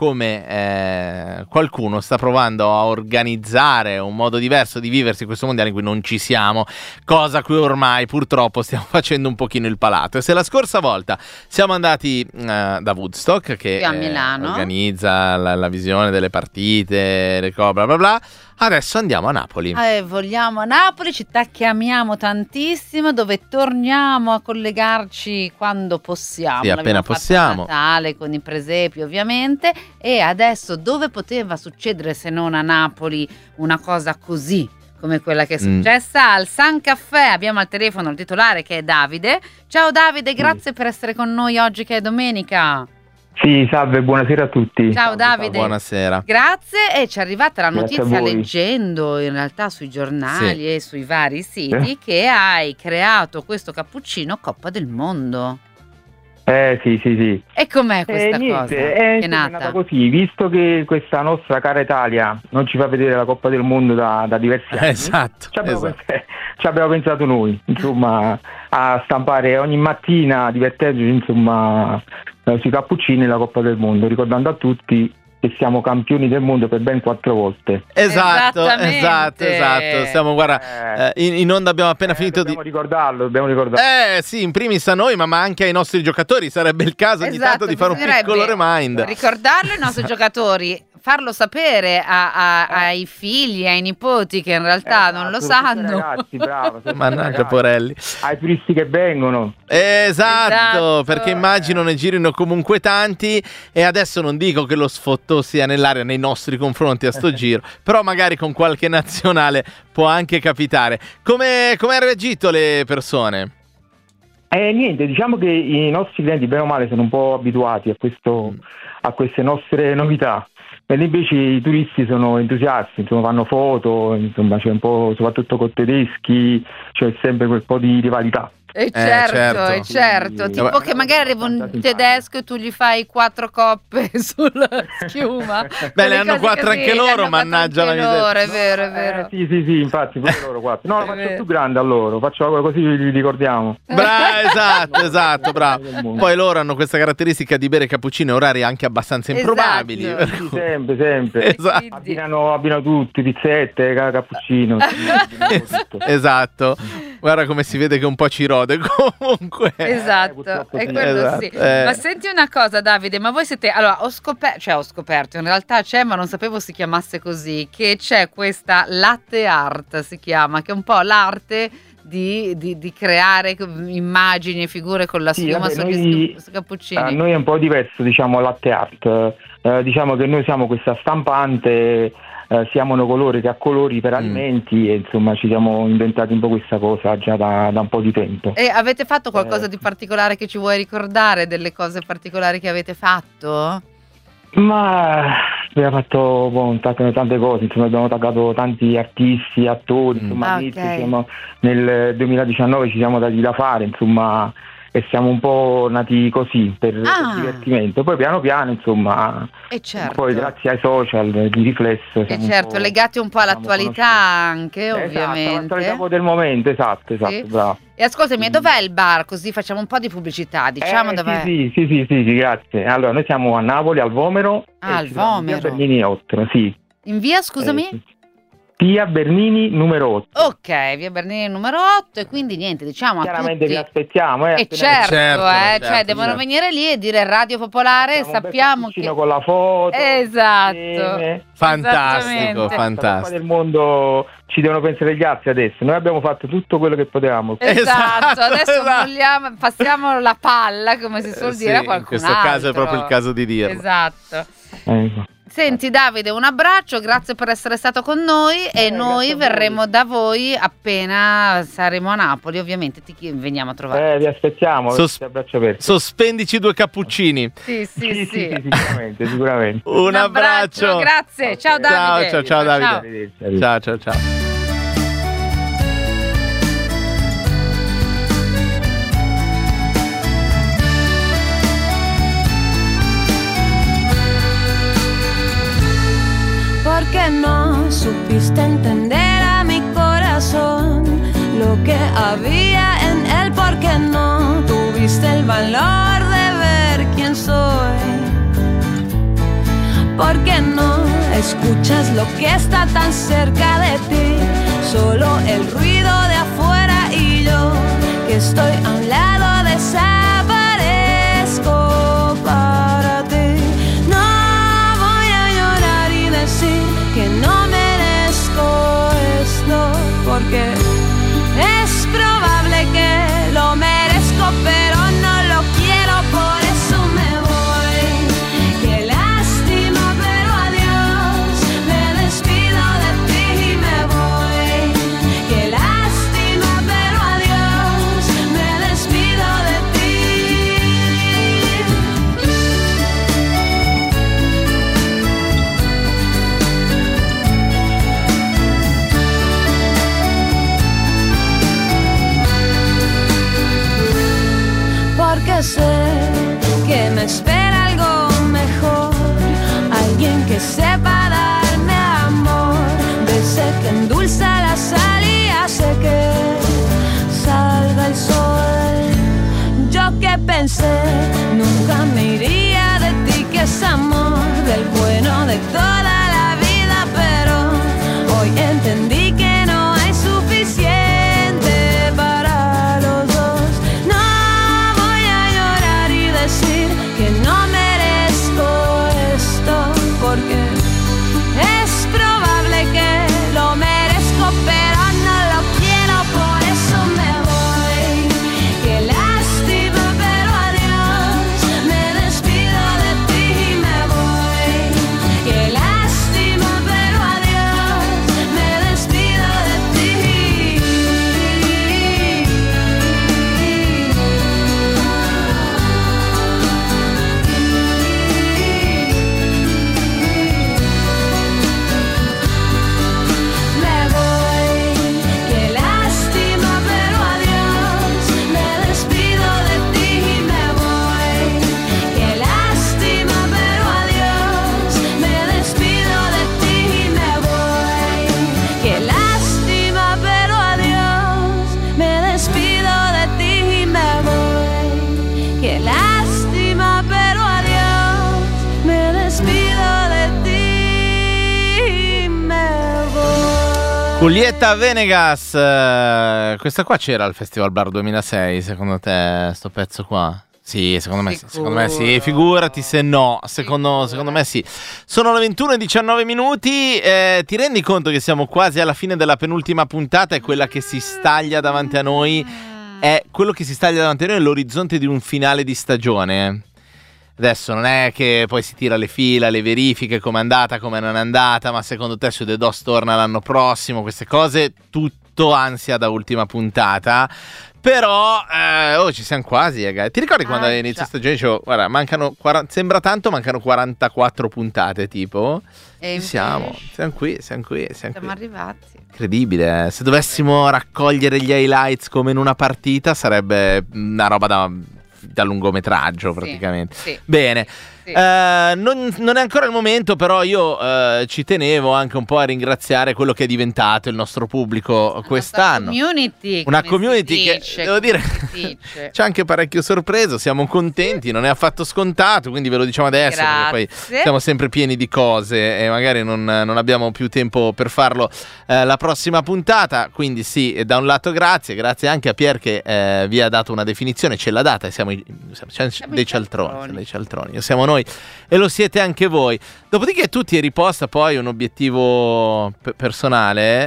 come qualcuno sta provando a organizzare un modo diverso di viversi questo mondiale in cui non ci siamo, cosa a cui ormai purtroppo stiamo facendo un pochino il palato. E se la scorsa volta siamo andati da Woodstock, che a Milano organizza la visione delle partite, le cose, bla bla bla, adesso andiamo a Napoli. Vogliamo a Napoli, città che amiamo tantissimo, dove torniamo a collegarci quando possiamo. Sì, appena possiamo. A Natale con i presepi ovviamente. E adesso dove poteva succedere se non a Napoli una cosa così come quella che è successa al San Caffè? Abbiamo al telefono il titolare, che è Davide. Ciao Davide, grazie per essere con noi oggi che è domenica. Sì, salve, buonasera a tutti. Ciao Davide. Buonasera. Grazie, e ci è arrivata la notizia leggendo in realtà sui giornali e sui vari siti che hai creato questo cappuccino Coppa del Mondo. Sì. E com'è questa cosa? È nata così, visto che questa nostra cara Italia non ci fa vedere la Coppa del Mondo da diversi anni. Esatto. Ci abbiamo pensato noi, insomma, a stampare ogni mattina, divertendoci, insomma, sui cappuccini la Coppa del Mondo, ricordando a tutti che siamo campioni del mondo per ben 4 volte. Esatto. Stiamo, guarda, in onda abbiamo appena finito dobbiamo ricordarlo. Sì, in primis a noi, ma anche ai nostri giocatori. Sarebbe il caso ogni tanto di fare un piccolo remind. Ricordarlo ai nostri giocatori, farlo sapere ai figli, ai nipoti che in realtà non lo sanno. Ragazzi, bravo. Mannaggia porelli. Ai turisti che vengono. Esatto, perché immagino ne girino comunque tanti, e adesso non dico che lo sfotto sia nell'aria nei nostri confronti a sto giro, però magari con qualche nazionale può anche capitare. Come hanno reagito le persone? Niente, diciamo che i nostri clienti bene o male sono un po' abituati a queste nostre novità, mentre invece i turisti sono entusiasti, insomma, fanno foto, insomma, c'è un po', soprattutto con tedeschi, c'è sempre quel po' di rivalità. certo. Tipo che magari arriva un tedesco e tu gli fai 4 coppe sulla schiuma. Beh, ne hanno 4 anche loro, mannaggia la miseria. È vero. Sì, infatti, pure loro 4. No, lo faccio più grande a loro, faccio così li ricordiamo. Esatto, bravo. Poi loro hanno questa caratteristica di bere cappuccino a orari anche abbastanza improbabili. Sì, sempre. Esatto. Abbinano tutti, pizzette, cappuccino. Esatto. Guarda come si vede che un po' ci rode comunque. Esatto, è quello sì. Ma senti una cosa, Davide, ma voi siete... Allora, ho scoperto, in realtà c'è, ma non sapevo si chiamasse così, che c'è questa latte art, si chiama, che è un po' l'arte di creare immagini e figure con la schiuma sui cappuccini. A noi è un po' diverso, diciamo, latte art. Diciamo che noi siamo questa stampante... sia monocolore che a colori per alimenti e insomma ci siamo inventati un po' questa cosa già da un po' di tempo. E avete fatto qualcosa di particolare che ci vuoi ricordare, delle cose particolari che avete fatto? Ma abbiamo fatto tante cose, insomma abbiamo taggato tanti artisti, attori, insomma nel 2019 ci siamo dati da fare, insomma, e siamo un po' nati così per divertimento, poi piano insomma poi grazie ai social di riflesso legati un po' all'attualità anche ovviamente all'attualità del momento, esatto sì. Bravo. E ascoltami, dov'è il bar? Così facciamo un po' di pubblicità, diciamo dov'è. Sì, grazie. Allora noi siamo a Napoli, al Vomero, al Vomero, via Bernini 8, sì. In via, scusami? Via Bernini numero 8. Ok, via Bernini numero 8 e quindi niente, diciamo chiaramente a tutti. Vi aspettiamo. Certo, devono venire lì e dire Radio Popolare, sappiamo che... con la foto. Esatto. Fantastico. Del mondo ci devono pensare gli altri adesso. Noi abbiamo fatto tutto quello che potevamo. Esatto. Adesso passiamo la palla, come si suol dire, a qualcun altro. In questo caso è proprio il caso di dirlo. Esatto. Senti Davide, un abbraccio, grazie per essere stato con noi e noi verremo da voi appena saremo a Napoli, ovviamente ti veniamo a trovare. Vi aspettiamo, abbraccio aperto. Sospendici 2 cappuccini. Sì. Sicuramente. Un abbraccio. Grazie, ciao Davide. Ciao Davide. Ciao. Porque no supiste entender a mi corazón lo que había en él, porque no tuviste el valor de ver quién soy, porque no escuchas lo que está tan cerca de ti, solo el ruido de afuera y yo que estoy a un lado desaparezco para ti. Que no merezco esto, porque es probable que lo merezco, pero no lo quiero, por eso me voy. Qué lástima, pero adiós, me despido de ti y me voy. Qué lástima, pero adiós, me despido de ti. Porque sé que me espera algo mejor, alguien que sepa darme amor, de ese que endulza la sal y hace que salga el sol. Yo que pensé nunca me iría de ti, que es amor del bueno de toda la vida, pero hoy entendí que no hay suficiente para los dos. Decir que no merezco esto, porque es probable que lo merezco, pero no lo quiero, por eso me voy. Qué lástima, pero adiós, me despido de ti y me voy. Qué lástima. Julieta Venegas, questa qua c'era al Festival Bar 2006, secondo te sto pezzo qua? Sì, secondo me sì, figurati se no, secondo me sì. Sono le 21:19 minuti, ti rendi conto che siamo quasi alla fine della penultima puntata e quella che si staglia davanti a noi è l'orizzonte di un finale di stagione. Adesso non è che poi si tira le fila, le verifiche, come è andata, come non è andata, ma secondo te su The DOS torna l'anno prossimo, queste cose, tutto ansia da ultima puntata. Però ci siamo quasi, Ti ricordi quando inizio stagione dicevo, guarda, sembra tanto, mancano 44 puntate tipo. E siamo qui. Siamo arrivati. Incredibile, Se dovessimo raccogliere gli highlights come in una partita sarebbe una roba da lungometraggio praticamente. Sì. Bene. Sì. Non è ancora il momento, però io ci tenevo anche un po' a ringraziare quello che è diventato il nostro pubblico quest'anno. Una community che, devo dire, c'è anche parecchio sorpreso, siamo contenti, non è affatto scontato, quindi ve lo diciamo adesso, perché poi siamo sempre pieni di cose e magari non abbiamo più tempo per farlo la prossima puntata, quindi sì, da un lato grazie anche a Pier che vi ha dato una definizione, ce l'ha data e siamo dei cialtroni, siamo noi e lo siete anche voi. Dopodiché tu ti eri posta poi un obiettivo personale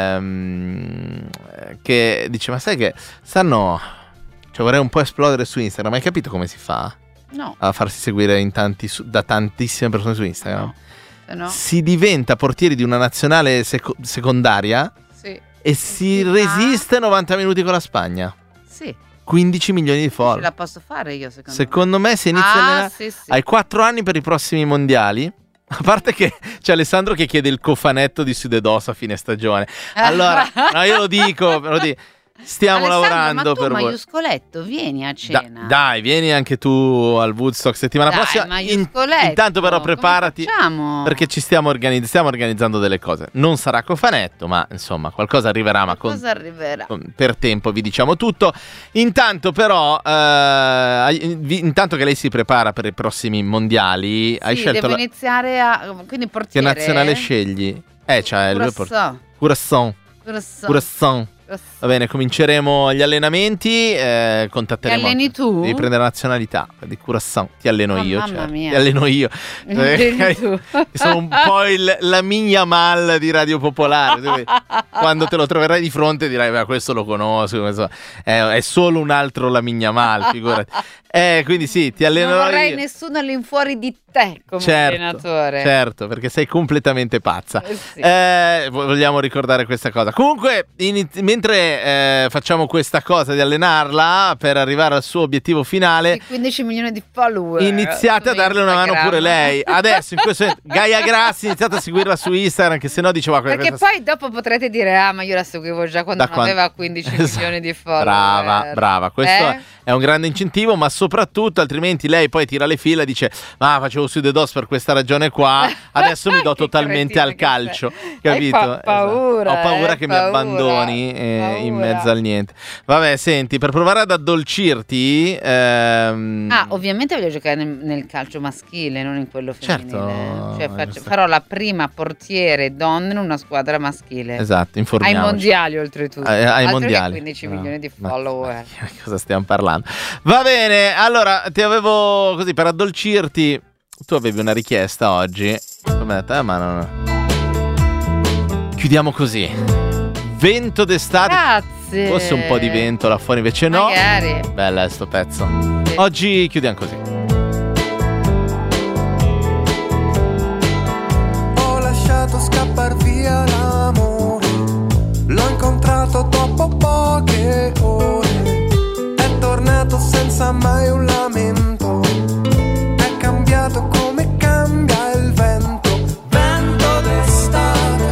che dice, ma sai che vorrei un po' esplodere su Instagram. Hai capito come si fa? No. A farsi seguire da tantissime persone su Instagram? No. Si diventa portieri di una nazionale secondaria e si resiste 90 minuti con la Spagna. Sì. 15 milioni di follower. Ce la posso fare io, secondo me se inizia hai 4 anni per i prossimi mondiali. A parte che c'è Alessandro che chiede il cofanetto di Sudedos a fine stagione. Allora, no, io lo dico. Stiamo lavorando per voi. Maiuscoletto, vieni a cena. Dai, vieni anche tu al Woodstock settimana prossima. Intanto però preparati, perché ci stiamo organizzando delle cose. Non sarà cofanetto, ma insomma qualcosa arriverà. Per tempo vi diciamo tutto. Intanto però, intanto che lei si prepara per i prossimi mondiali, hai scelto devo iniziare quindi portiere. Che nazionale scegli? C'è Curaçao. Va bene, cominceremo gli allenamenti, contatteremo. Ti alleni tu? Devi prendere nazionalità di Curaçao. Ti alleno io, mamma mia. Ti alleno io. Sono un po' la migna mal di Radio Popolare. Quando te lo troverai di fronte dirai, beh, questo lo conosco, è solo un altro la migna mal, figurati. Quindi sì, ti allenerò io. Non vorrei nessuno all'infuori di te come allenatore. Certo, perché sei completamente pazza. Sì. Vogliamo ricordare questa cosa. Comunque, mentre facciamo questa cosa di allenarla per arrivare al suo obiettivo finale, di 15 milioni di follower, iniziate a darle una mano pure lei. Adesso, in questo momento, Gaia Grassi, iniziate a seguirla su Instagram, che sennò diceva perché poi dopo potrete dire, ma io la seguivo già quando non aveva 15 milioni di follower. Brava, questo è un grande incentivo, ma soprattutto altrimenti lei poi tira le fila e dice, ma facevo su The DOS per questa ragione qua, adesso mi do totalmente al calcio, capito? Ho paura, ho paura che mi abbandoni in mezzo al niente. Vabbè, senti, per provare ad addolcirti ovviamente voglio giocare nel calcio maschile, non in quello femminile. Certo, farò la prima portiere donna in una squadra maschile. Esatto, informiamoci. Ai mondiali oltretutto. Ai mondiali. 15 milioni di follower. Cosa stiamo parlando? Va bene, allora ti avevo così per addolcirti. Tu avevi una richiesta oggi. Come hai detto, ma no. Chiudiamo così. Vento d'estate. Grazie. Fosse un po' di vento là fuori, invece no. Magari. Bella sto pezzo. Sì. Oggi chiudiamo così. Ho lasciato scappar via l'amore. L'ho incontrato dopo poche ore. Tornato senza mai un lamento, è cambiato come cambia il vento, vento d'estate.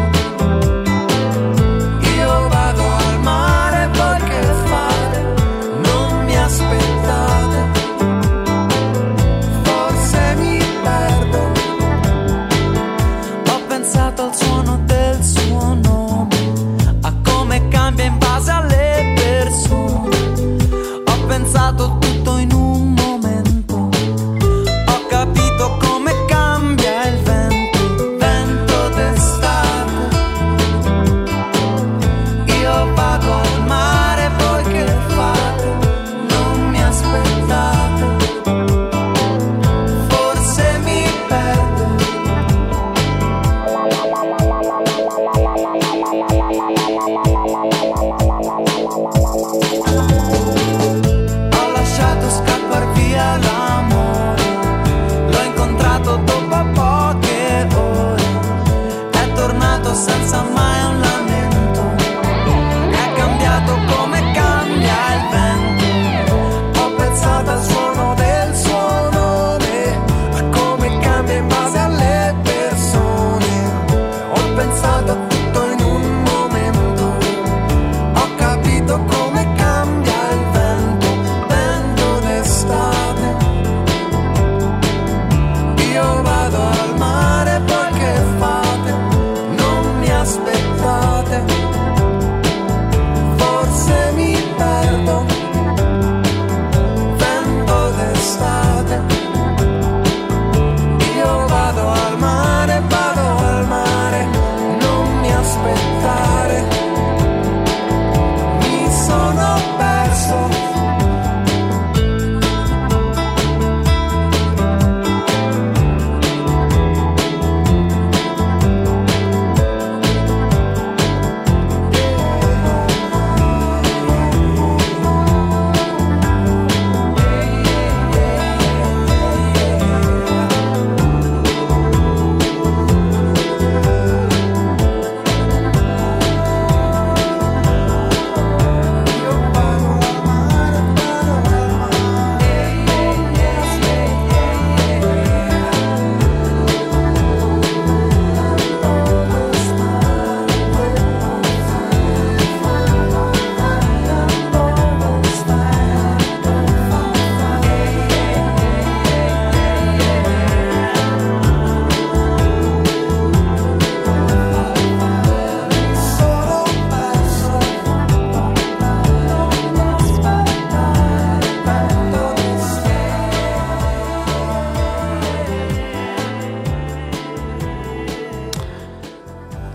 Io vado al mare, voi che fate? Non mi aspettate, forse mi perdo. Ho pensato al suono del suo nome, a come cambia in base alle persone. Ho pensato tutto in un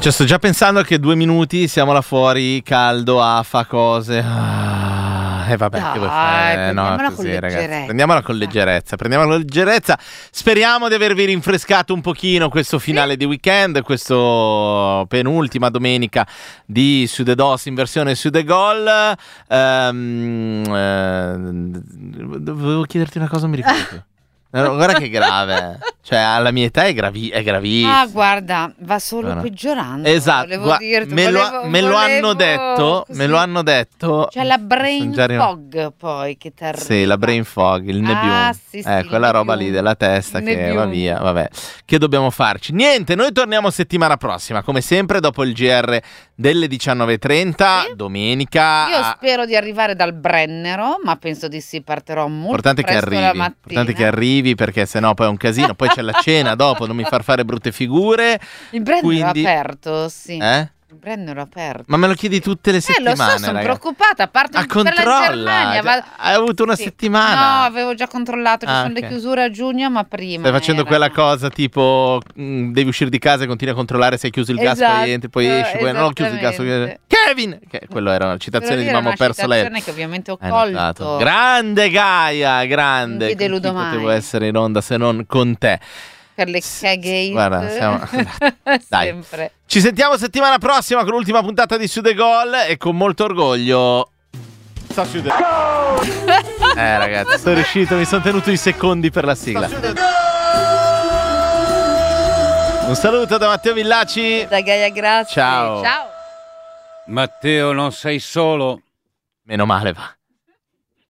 Cioè, sto già pensando che 2 minuti siamo là fuori, caldo, fa cose. Vabbè, che vuoi fare? No, così, ragazzi. Prendiamola con leggerezza. Speriamo di avervi rinfrescato un pochino questo finale di weekend, questo penultima domenica di Su The Dos in versione Su The Gol. Dovevo chiederti una cosa, non mi ricordo. Guarda che grave, cioè alla mia età è gravissimo. Ah, guarda, va solo peggiorando. Esatto, me lo hanno detto. C'è la brain fog poi che ti arriva. Sì, la brain fog, il nebbium. Sì, quella roba lì della testa che va via, vabbè. Che dobbiamo farci? Niente, noi torniamo settimana prossima, come sempre, dopo il GR delle 19:30, domenica. Io spero di arrivare dal Brennero, ma penso di sì, partirò molto presto la mattina. Importante che arrivi, perché sennò poi è un casino, poi c'è la cena dopo, non mi far fare brutte figure. Il Brennero è aperto, sì. Il Brennero è aperto. Ma me lo chiedi tutte le settimane, lo so, sono preoccupata, parto per la Germania. Hai avuto una settimana? No, avevo già controllato, ci sono le chiusure a giugno, ma prima. Stai facendo quella cosa tipo devi uscire di casa e continui a controllare se hai chiuso il gas, poi entri, poi esci, poi non ho chiuso il gas. Kevin! Quello era una citazione di Mamma ho perso lei. Che ovviamente ho colto. Grande Gaia, grande. Non deludo mai. Potevo essere in onda se non con te. Per le cagate. Guarda, siamo dai. Sempre. Ci sentiamo settimana prossima con l'ultima puntata di Su The Gol e con molto orgoglio ragazzi, sono riuscito, mi sono tenuto i secondi per la sigla. Un saluto da Matteo Villaci, da Gaia, grazie. Ciao. Matteo, non sei solo. Meno male, va.